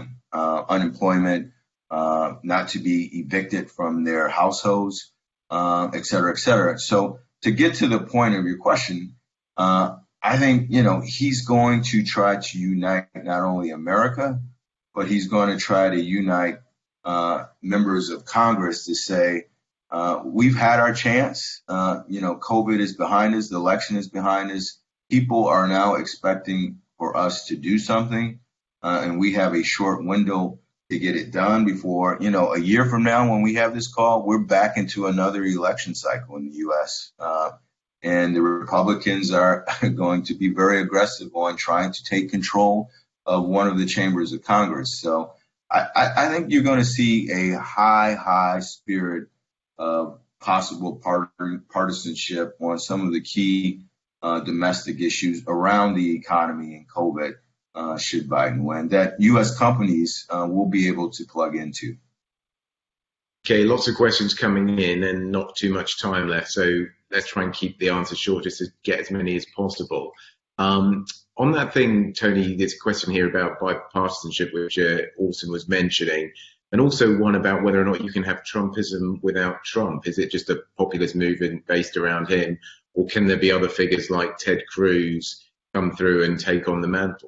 uh, unemployment, uh, not to be evicted from their households, uh, et cetera, et cetera. So to get to the point of your question, uh, I think, you know, he's going to try to unite not only America, but he's going to try to unite uh, members of Congress to say, uh, we've had our chance. Uh, you know, COVID is behind us. The election is behind us. People are now expecting for us to do something, uh, and we have a short window to get it done before, you know, a year from now when we have this call, we're back into another election cycle in the U S. Uh, and the Republicans are going to be very aggressive on trying to take control of one of the chambers of Congress. So I, I, I think you're going to see a high, high spirit of possible part, partisanship on some of the key Uh, domestic issues around the economy and COVID uh, should Biden win, that U S companies uh, will be able to plug into. Okay, lots of questions coming in and not too much time left, so let's try and keep the answers short just to get as many as possible. Um, on that thing, Tony, there's a question here about bipartisanship, which uh, Orson was mentioning, and also one about whether or not you can have Trumpism without Trump. Is it just a populist movement based around him? Or can there be other figures like Ted Cruz come through and take on the mantle?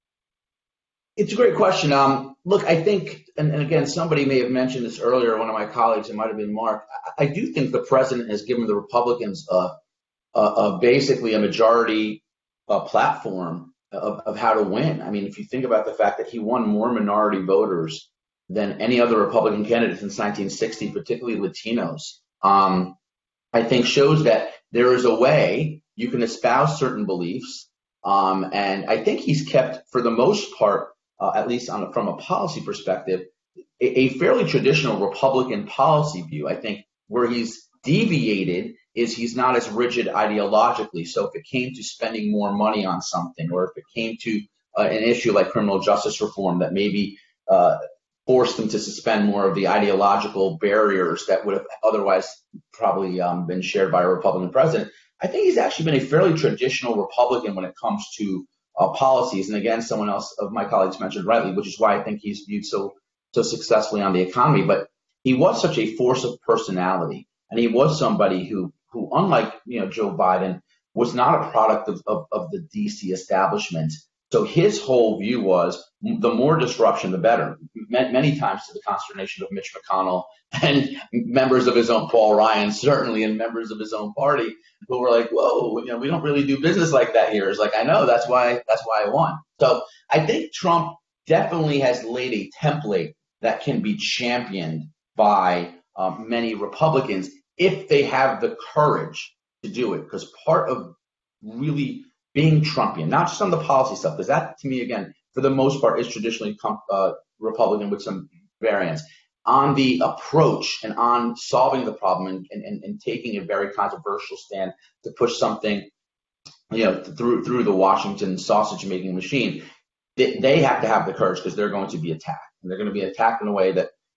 It's a great question. Um, look, I think, and, and again, somebody may have mentioned this earlier, one of my colleagues, it might have been Mark, I, I do think the president has given the Republicans uh, uh, uh, basically a majority uh, platform of, of how to win. I mean, if you think about the fact that he won more minority voters than any other Republican candidate since nineteen sixty, particularly Latinos, um, I think shows that there is a way you can espouse certain beliefs. Um, and I think he's kept, for the most part, uh, at least on a, from a policy perspective, a, a fairly traditional Republican policy view. I think where he's deviated is he's not as rigid ideologically. So if it came to spending more money on something, or if it came to uh, an issue like criminal justice reform that maybe uh, forced them to suspend more of the ideological barriers that would have otherwise probably um, been shared by a Republican president, I think he's actually been a fairly traditional Republican when it comes to uh, policies. And again, someone else of my colleagues mentioned rightly, which is why I think he's viewed so so successfully on the economy. But he was such a force of personality, and he was somebody who, who unlike you know Joe Biden, was not a product of, of, of the D C establishment. So his whole view was the more disruption, the better. Many times to the consternation of Mitch McConnell and members of his own, Paul Ryan, certainly, and members of his own party, who were like, "Whoa, you know, we don't really do business like that here." It's like, I know, that's why, that's why I won. So I think Trump definitely has laid a template that can be championed by um, many Republicans if they have the courage to do it. Because part of really being Trumpian, not just on the policy stuff, because that, to me, again, for the most part, is traditionally uh, Republican with some variants. On the approach and on solving the problem and, and, and taking a very controversial stand to push something, you know, through through the Washington sausage-making machine, they, they have to have the courage, because they're going to be attacked. And they're going to be attacked in a way that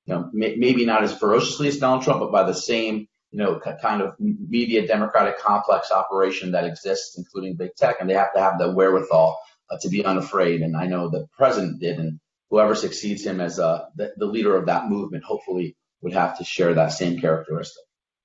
you know, may, maybe not as ferociously as Donald Trump, but by the same, you know, kind of media democratic complex operation that exists, including big tech, and they have to have the wherewithal uh, to be unafraid. And I know the president did, and whoever succeeds him as uh, the, the leader of that movement, hopefully would have to share that same characteristic.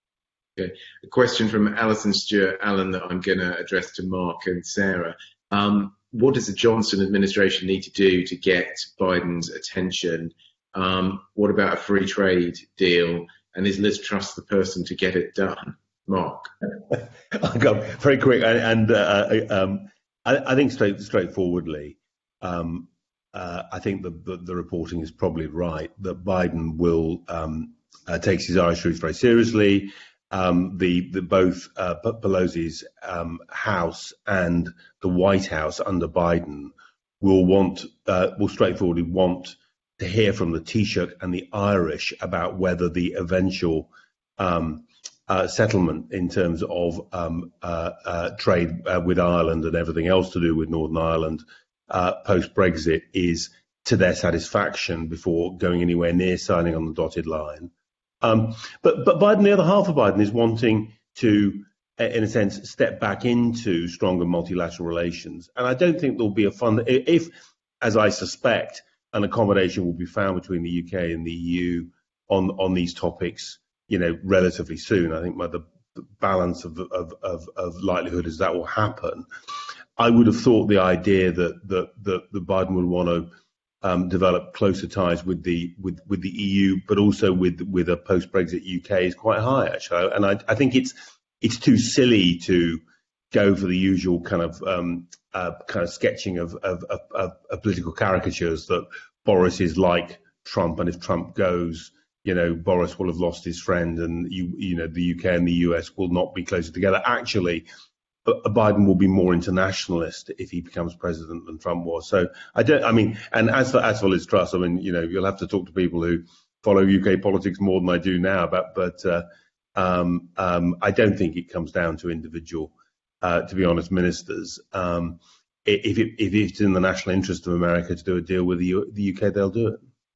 Okay. A question from Alison Stewart Allen that I'm going to address to Mark and Sarah. Um, what does the Johnson administration need to do to get Biden's attention? Um, what about a free trade deal? And is Liz Truss the person to get it done? Mark? I'll go very quick. And, and uh, um, I, I think straight, straightforwardly, um, uh, I think the, the, the reporting is probably right that Biden will um, uh, takes his Irish roots very seriously. Um, the, the both uh, Pelosi's um, House and the White House under Biden will want uh, will straightforwardly want to hear from the Taoiseach and the Irish about whether the eventual um, uh, settlement in terms of um, uh, uh, trade uh, with Ireland and everything else to do with Northern Ireland uh, post Brexit is to their satisfaction before going anywhere near signing on the dotted line. Um, but, but Biden, the other half of Biden, is wanting to, in a sense, step back into stronger multilateral relations. And I don't think there'll be a fund, if, as I suspect, an accommodation will be found between the U K and the E U on, on these topics, you know, relatively soon. I think by the balance of, of, of, of likelihood is that will happen. I would have thought the idea that, that, that, that Biden would want to Um, develop closer ties with the with, with the E U, but also with with a post-Brexit U K is quite high, actually. And I, I think it's it's too silly to go for the usual kind of um, uh, kind of sketching of, of, of, of political caricatures that Boris is like Trump, and if Trump goes, you know, Boris will have lost his friend, and you you know the U K and the U S will not be closer together. Actually, Biden will be more internationalist if he becomes president than Trump was. So I don't. I mean, and as for as for Liz Truss, I mean, you know, you'll have to talk to people who follow U K politics more than I do now. But but uh, um, um, I don't think it comes down to individual, uh, to be honest, ministers. Um, if it, if it's in the national interest of America to do a deal with the, U, the U K, they'll do it.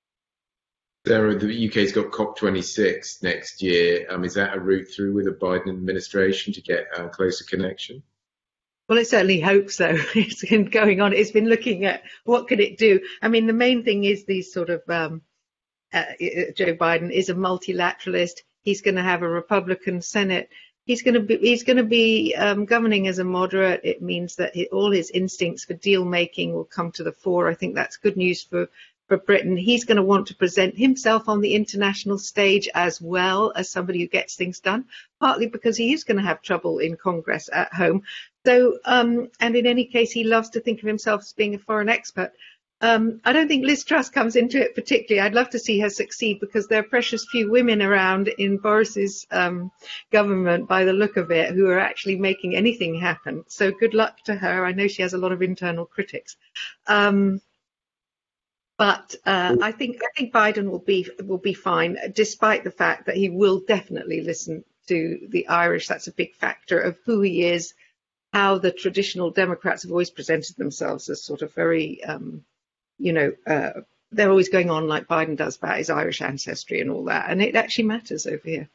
Sarah, the U K's got COP twenty-six next year. Um, is that a route through with the Biden administration to get a closer connection? Well, it certainly hopes so. It's been going on. It's been looking at what could it do. I mean, the main thing is these sort of um, uh, Joe Biden is a multilateralist. He's going to have a Republican Senate. He's going to be he's going to be um, governing as a moderate. It means that he, all his instincts for deal making will come to the fore. I think that's good news for. For Britain. He's going to want to present himself on the international stage as well as somebody who gets things done, partly because he is going to have trouble in Congress at home. So, um, and in any case, he loves to think of himself as being a foreign expert. Um, I don't think Liz Truss comes into it particularly. I'd love to see her succeed because there are precious few women around in Boris's um, government, by the look of it, who are actually making anything happen. So good luck to her. I know she has a lot of internal critics. Um, But uh, I think I think Biden will be will be fine, despite the fact that he will definitely listen to the Irish. That's a big factor of who he is, how the traditional Democrats have always presented themselves as sort of very, um, you know, uh, they're always going on like Biden does about his Irish ancestry and all that, and it actually matters over here.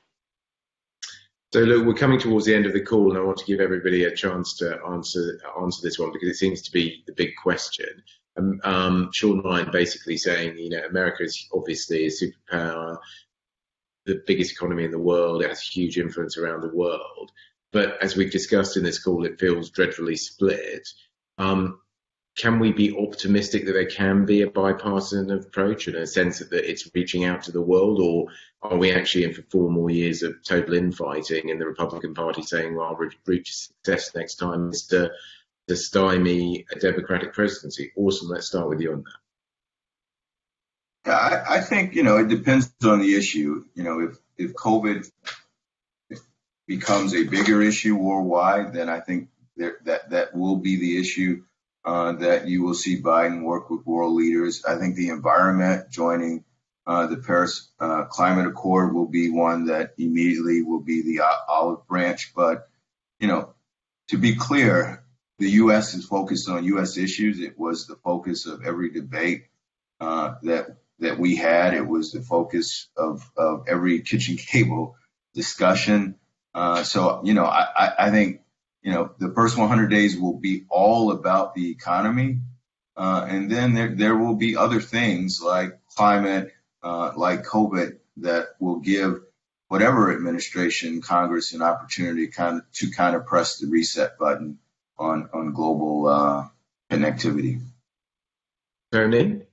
So look, we're coming towards the end of the call, and I want to give everybody a chance to answer answer this one because it seems to be the big question. Um, um, Sean Ryan basically saying, you know, America is obviously a superpower, the biggest economy in the world. It has huge influence around the world. But as we've discussed in this call, it feels dreadfully split. Um, can we be optimistic that there can be a bipartisan approach in a sense that it's reaching out to the world, or are we actually in for four more years of total infighting and the Republican Party saying, well, our route to success next time is to to stymie a Democratic presidency? Awesome. Let's start with you on that. Yeah, I, I think, you know, it depends on the issue. You know, if, if COVID becomes a bigger issue worldwide, then I think there, that that will be the issue uh, that you will see Biden work with world leaders. I think the environment joining uh, the Paris uh, Climate Accord will be one that immediately will be the olive branch. But, you know, to be clear, the U S is focused on U S issues. It was the focus of every debate uh, that that we had. It was the focus of, of every kitchen table discussion. Uh, so, you know, I, I, I think, you know, the first one hundred days will be all about the economy. Uh, and then there, there will be other things like climate, uh, like COVID, that will give whatever administration, Congress, an opportunity kind of, to kind of press the reset button on, on global uh, connectivity. Tony?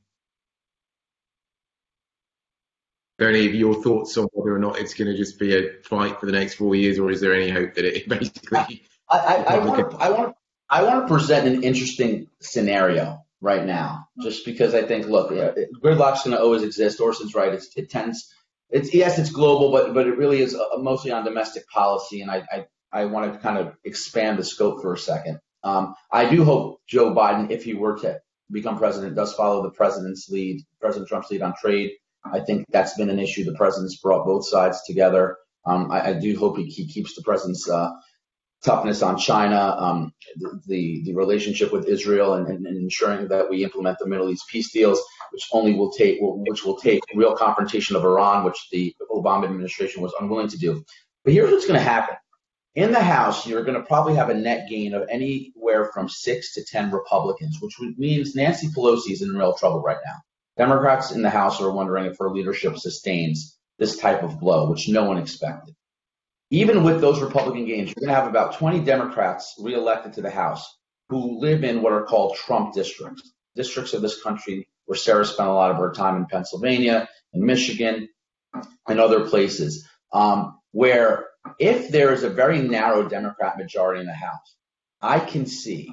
Tony, your thoughts on whether or not it's going to just be a fight for the next four years, or is there any hope that it basically... I, I, I want to I want I want to present an interesting scenario right now, just because I think, look, yeah, gridlock's going to always exist. Orson's right. It's, it tends, it's yes, it's global, but but it really is uh, mostly on domestic policy, and I I, I want to kind of expand the scope for a second. Um, I do hope Joe Biden, if he were to become president, does follow the president's lead, President Trump's lead on trade. I think that's been an issue. The president's brought both sides together. Um, I, I do hope he, he keeps the president's uh, toughness on China, um, the the relationship with Israel, and, and, and ensuring that we implement the Middle East peace deals, which only will take which will take real confrontation of Iran, which the Obama administration was unwilling to do. But here's what's going to happen. In the House, you're going to probably have a net gain of anywhere from six to ten Republicans, which means Nancy Pelosi is in real trouble right now. Democrats in the House are wondering if her leadership sustains this type of blow, which no one expected. Even with those Republican gains, you're going to have about twenty Democrats reelected to the House who live in what are called Trump districts, districts of this country where Sarah spent a lot of her time in Pennsylvania, in Michigan, and other places, um, where if there is a very narrow Democrat majority in the House, I can see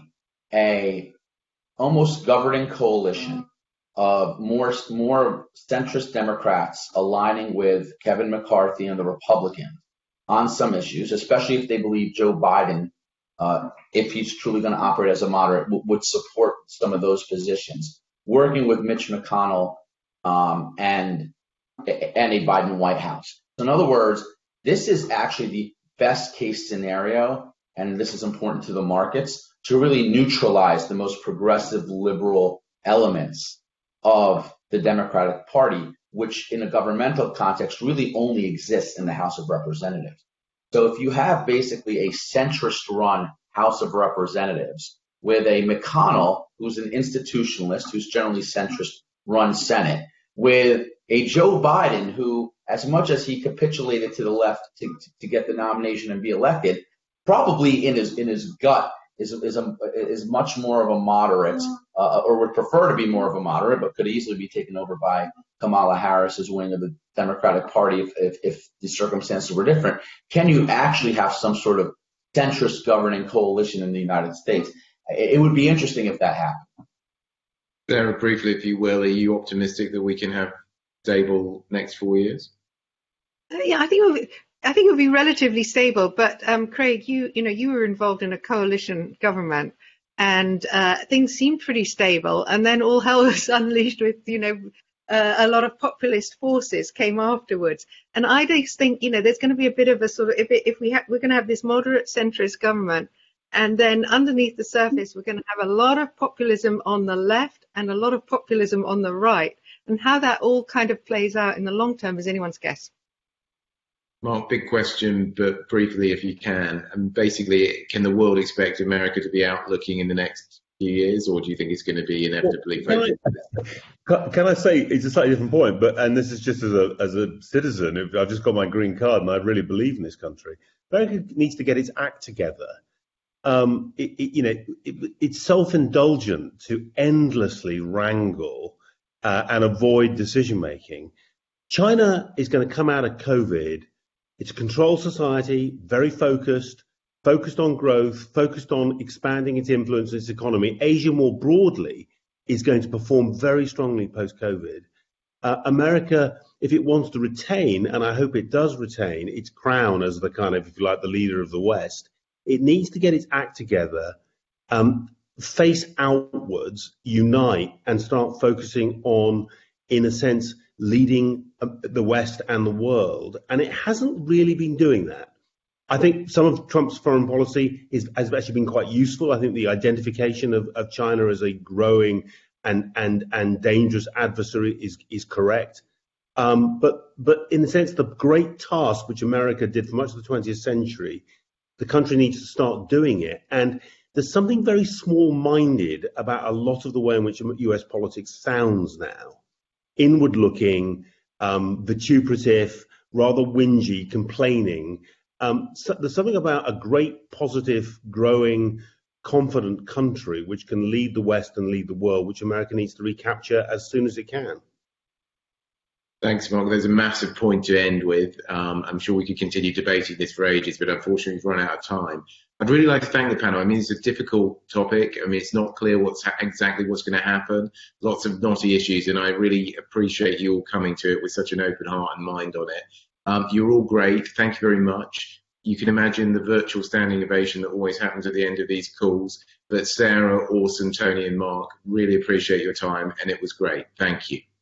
a almost governing coalition of more, more centrist Democrats aligning with Kevin McCarthy and the Republicans on some issues, especially if they believe Joe Biden, uh, if he's truly going to operate as a moderate, w- would support some of those positions, working with Mitch McConnell um, and, and a Biden White House. So in other words, this is actually the best case scenario, and this is important to the markets, to really neutralize the most progressive liberal elements of the Democratic Party, which in a governmental context really only exists in the House of Representatives. So if you have basically a centrist-run House of Representatives with a McConnell, who's an institutionalist, who's generally centrist-run Senate, with a Joe Biden who, as much as he capitulated to the left to, to, to get the nomination and be elected, probably in his in his gut is is a, is much more of a moderate, uh, or would prefer to be more of a moderate, but could easily be taken over by Kamala Harris's wing of the Democratic Party if, if, if the circumstances were different. Can you actually have some sort of centrist governing coalition in the United States? It, it would be interesting if that happened. Sarah, briefly, if you will, are you optimistic that we can have stable next four years? Uh, yeah, I think it would, I think it would be relatively stable. But um, Craig, you you know you were involved in a coalition government, and uh, things seemed pretty stable. And then all hell was unleashed with you know uh, a lot of populist forces came afterwards. And I just think you know there's going to be a bit of a sort of if it, if we ha- we're going to have this moderate centrist government, and then underneath the surface we're going to have a lot of populism on the left and a lot of populism on the right. And how that all kind of plays out in the long term is anyone's guess. Mark, big question, but briefly if you can. And basically, can the world expect America to be out looking in the next few years, or do you think it's going to be inevitably Well, focused? can, I, can I say, it's a slightly different point, but and this is just as a as a citizen, if I've just got my green card and I really believe in this country. America needs to get its act together. Um, it, it, you know, it, it's self-indulgent to endlessly wrangle Uh, and avoid decision making. China is going to come out of COVID. It's a controlled society, very focused, focused on growth, focused on expanding its influence in its economy. Asia more broadly is going to perform very strongly post-COVID. Uh, America, if it wants to retain, and I hope it does retain, its crown as the kind of, if you like, the leader of the West, it needs to get its act together, um, face outwards, unite, and start focusing on, in a sense, leading the West and the world. And it hasn't really been doing that. I think some of Trump's foreign policy is, has actually been quite useful. I think the identification of, of China as a growing and and and dangerous adversary is is correct. Um, but but in a sense, the great task which America did for much of the twentieth century, the country needs to start doing it. And there's something very small-minded about a lot of the way in which U S politics sounds now. Inward-looking, um, vituperative, rather whingy, complaining. Um, so there's something about a great, positive, growing, confident country which can lead the West and lead the world, which America needs to recapture as soon as it can. Thanks, Mark. There's a massive point to end with. Um, I'm sure we could continue debating this for ages, but unfortunately we've run out of time. I'd really like to thank the panel. I mean, it's a difficult topic. I mean, it's not clear what's ha- exactly what's going to happen. Lots of knotty issues, and I really appreciate you all coming to it with such an open heart and mind on it. Um, you're all great. Thank you very much. You can imagine the virtual standing ovation that always happens at the end of these calls. But Sarah, Orson, Tony, and Mark, really appreciate your time, and it was great. Thank you.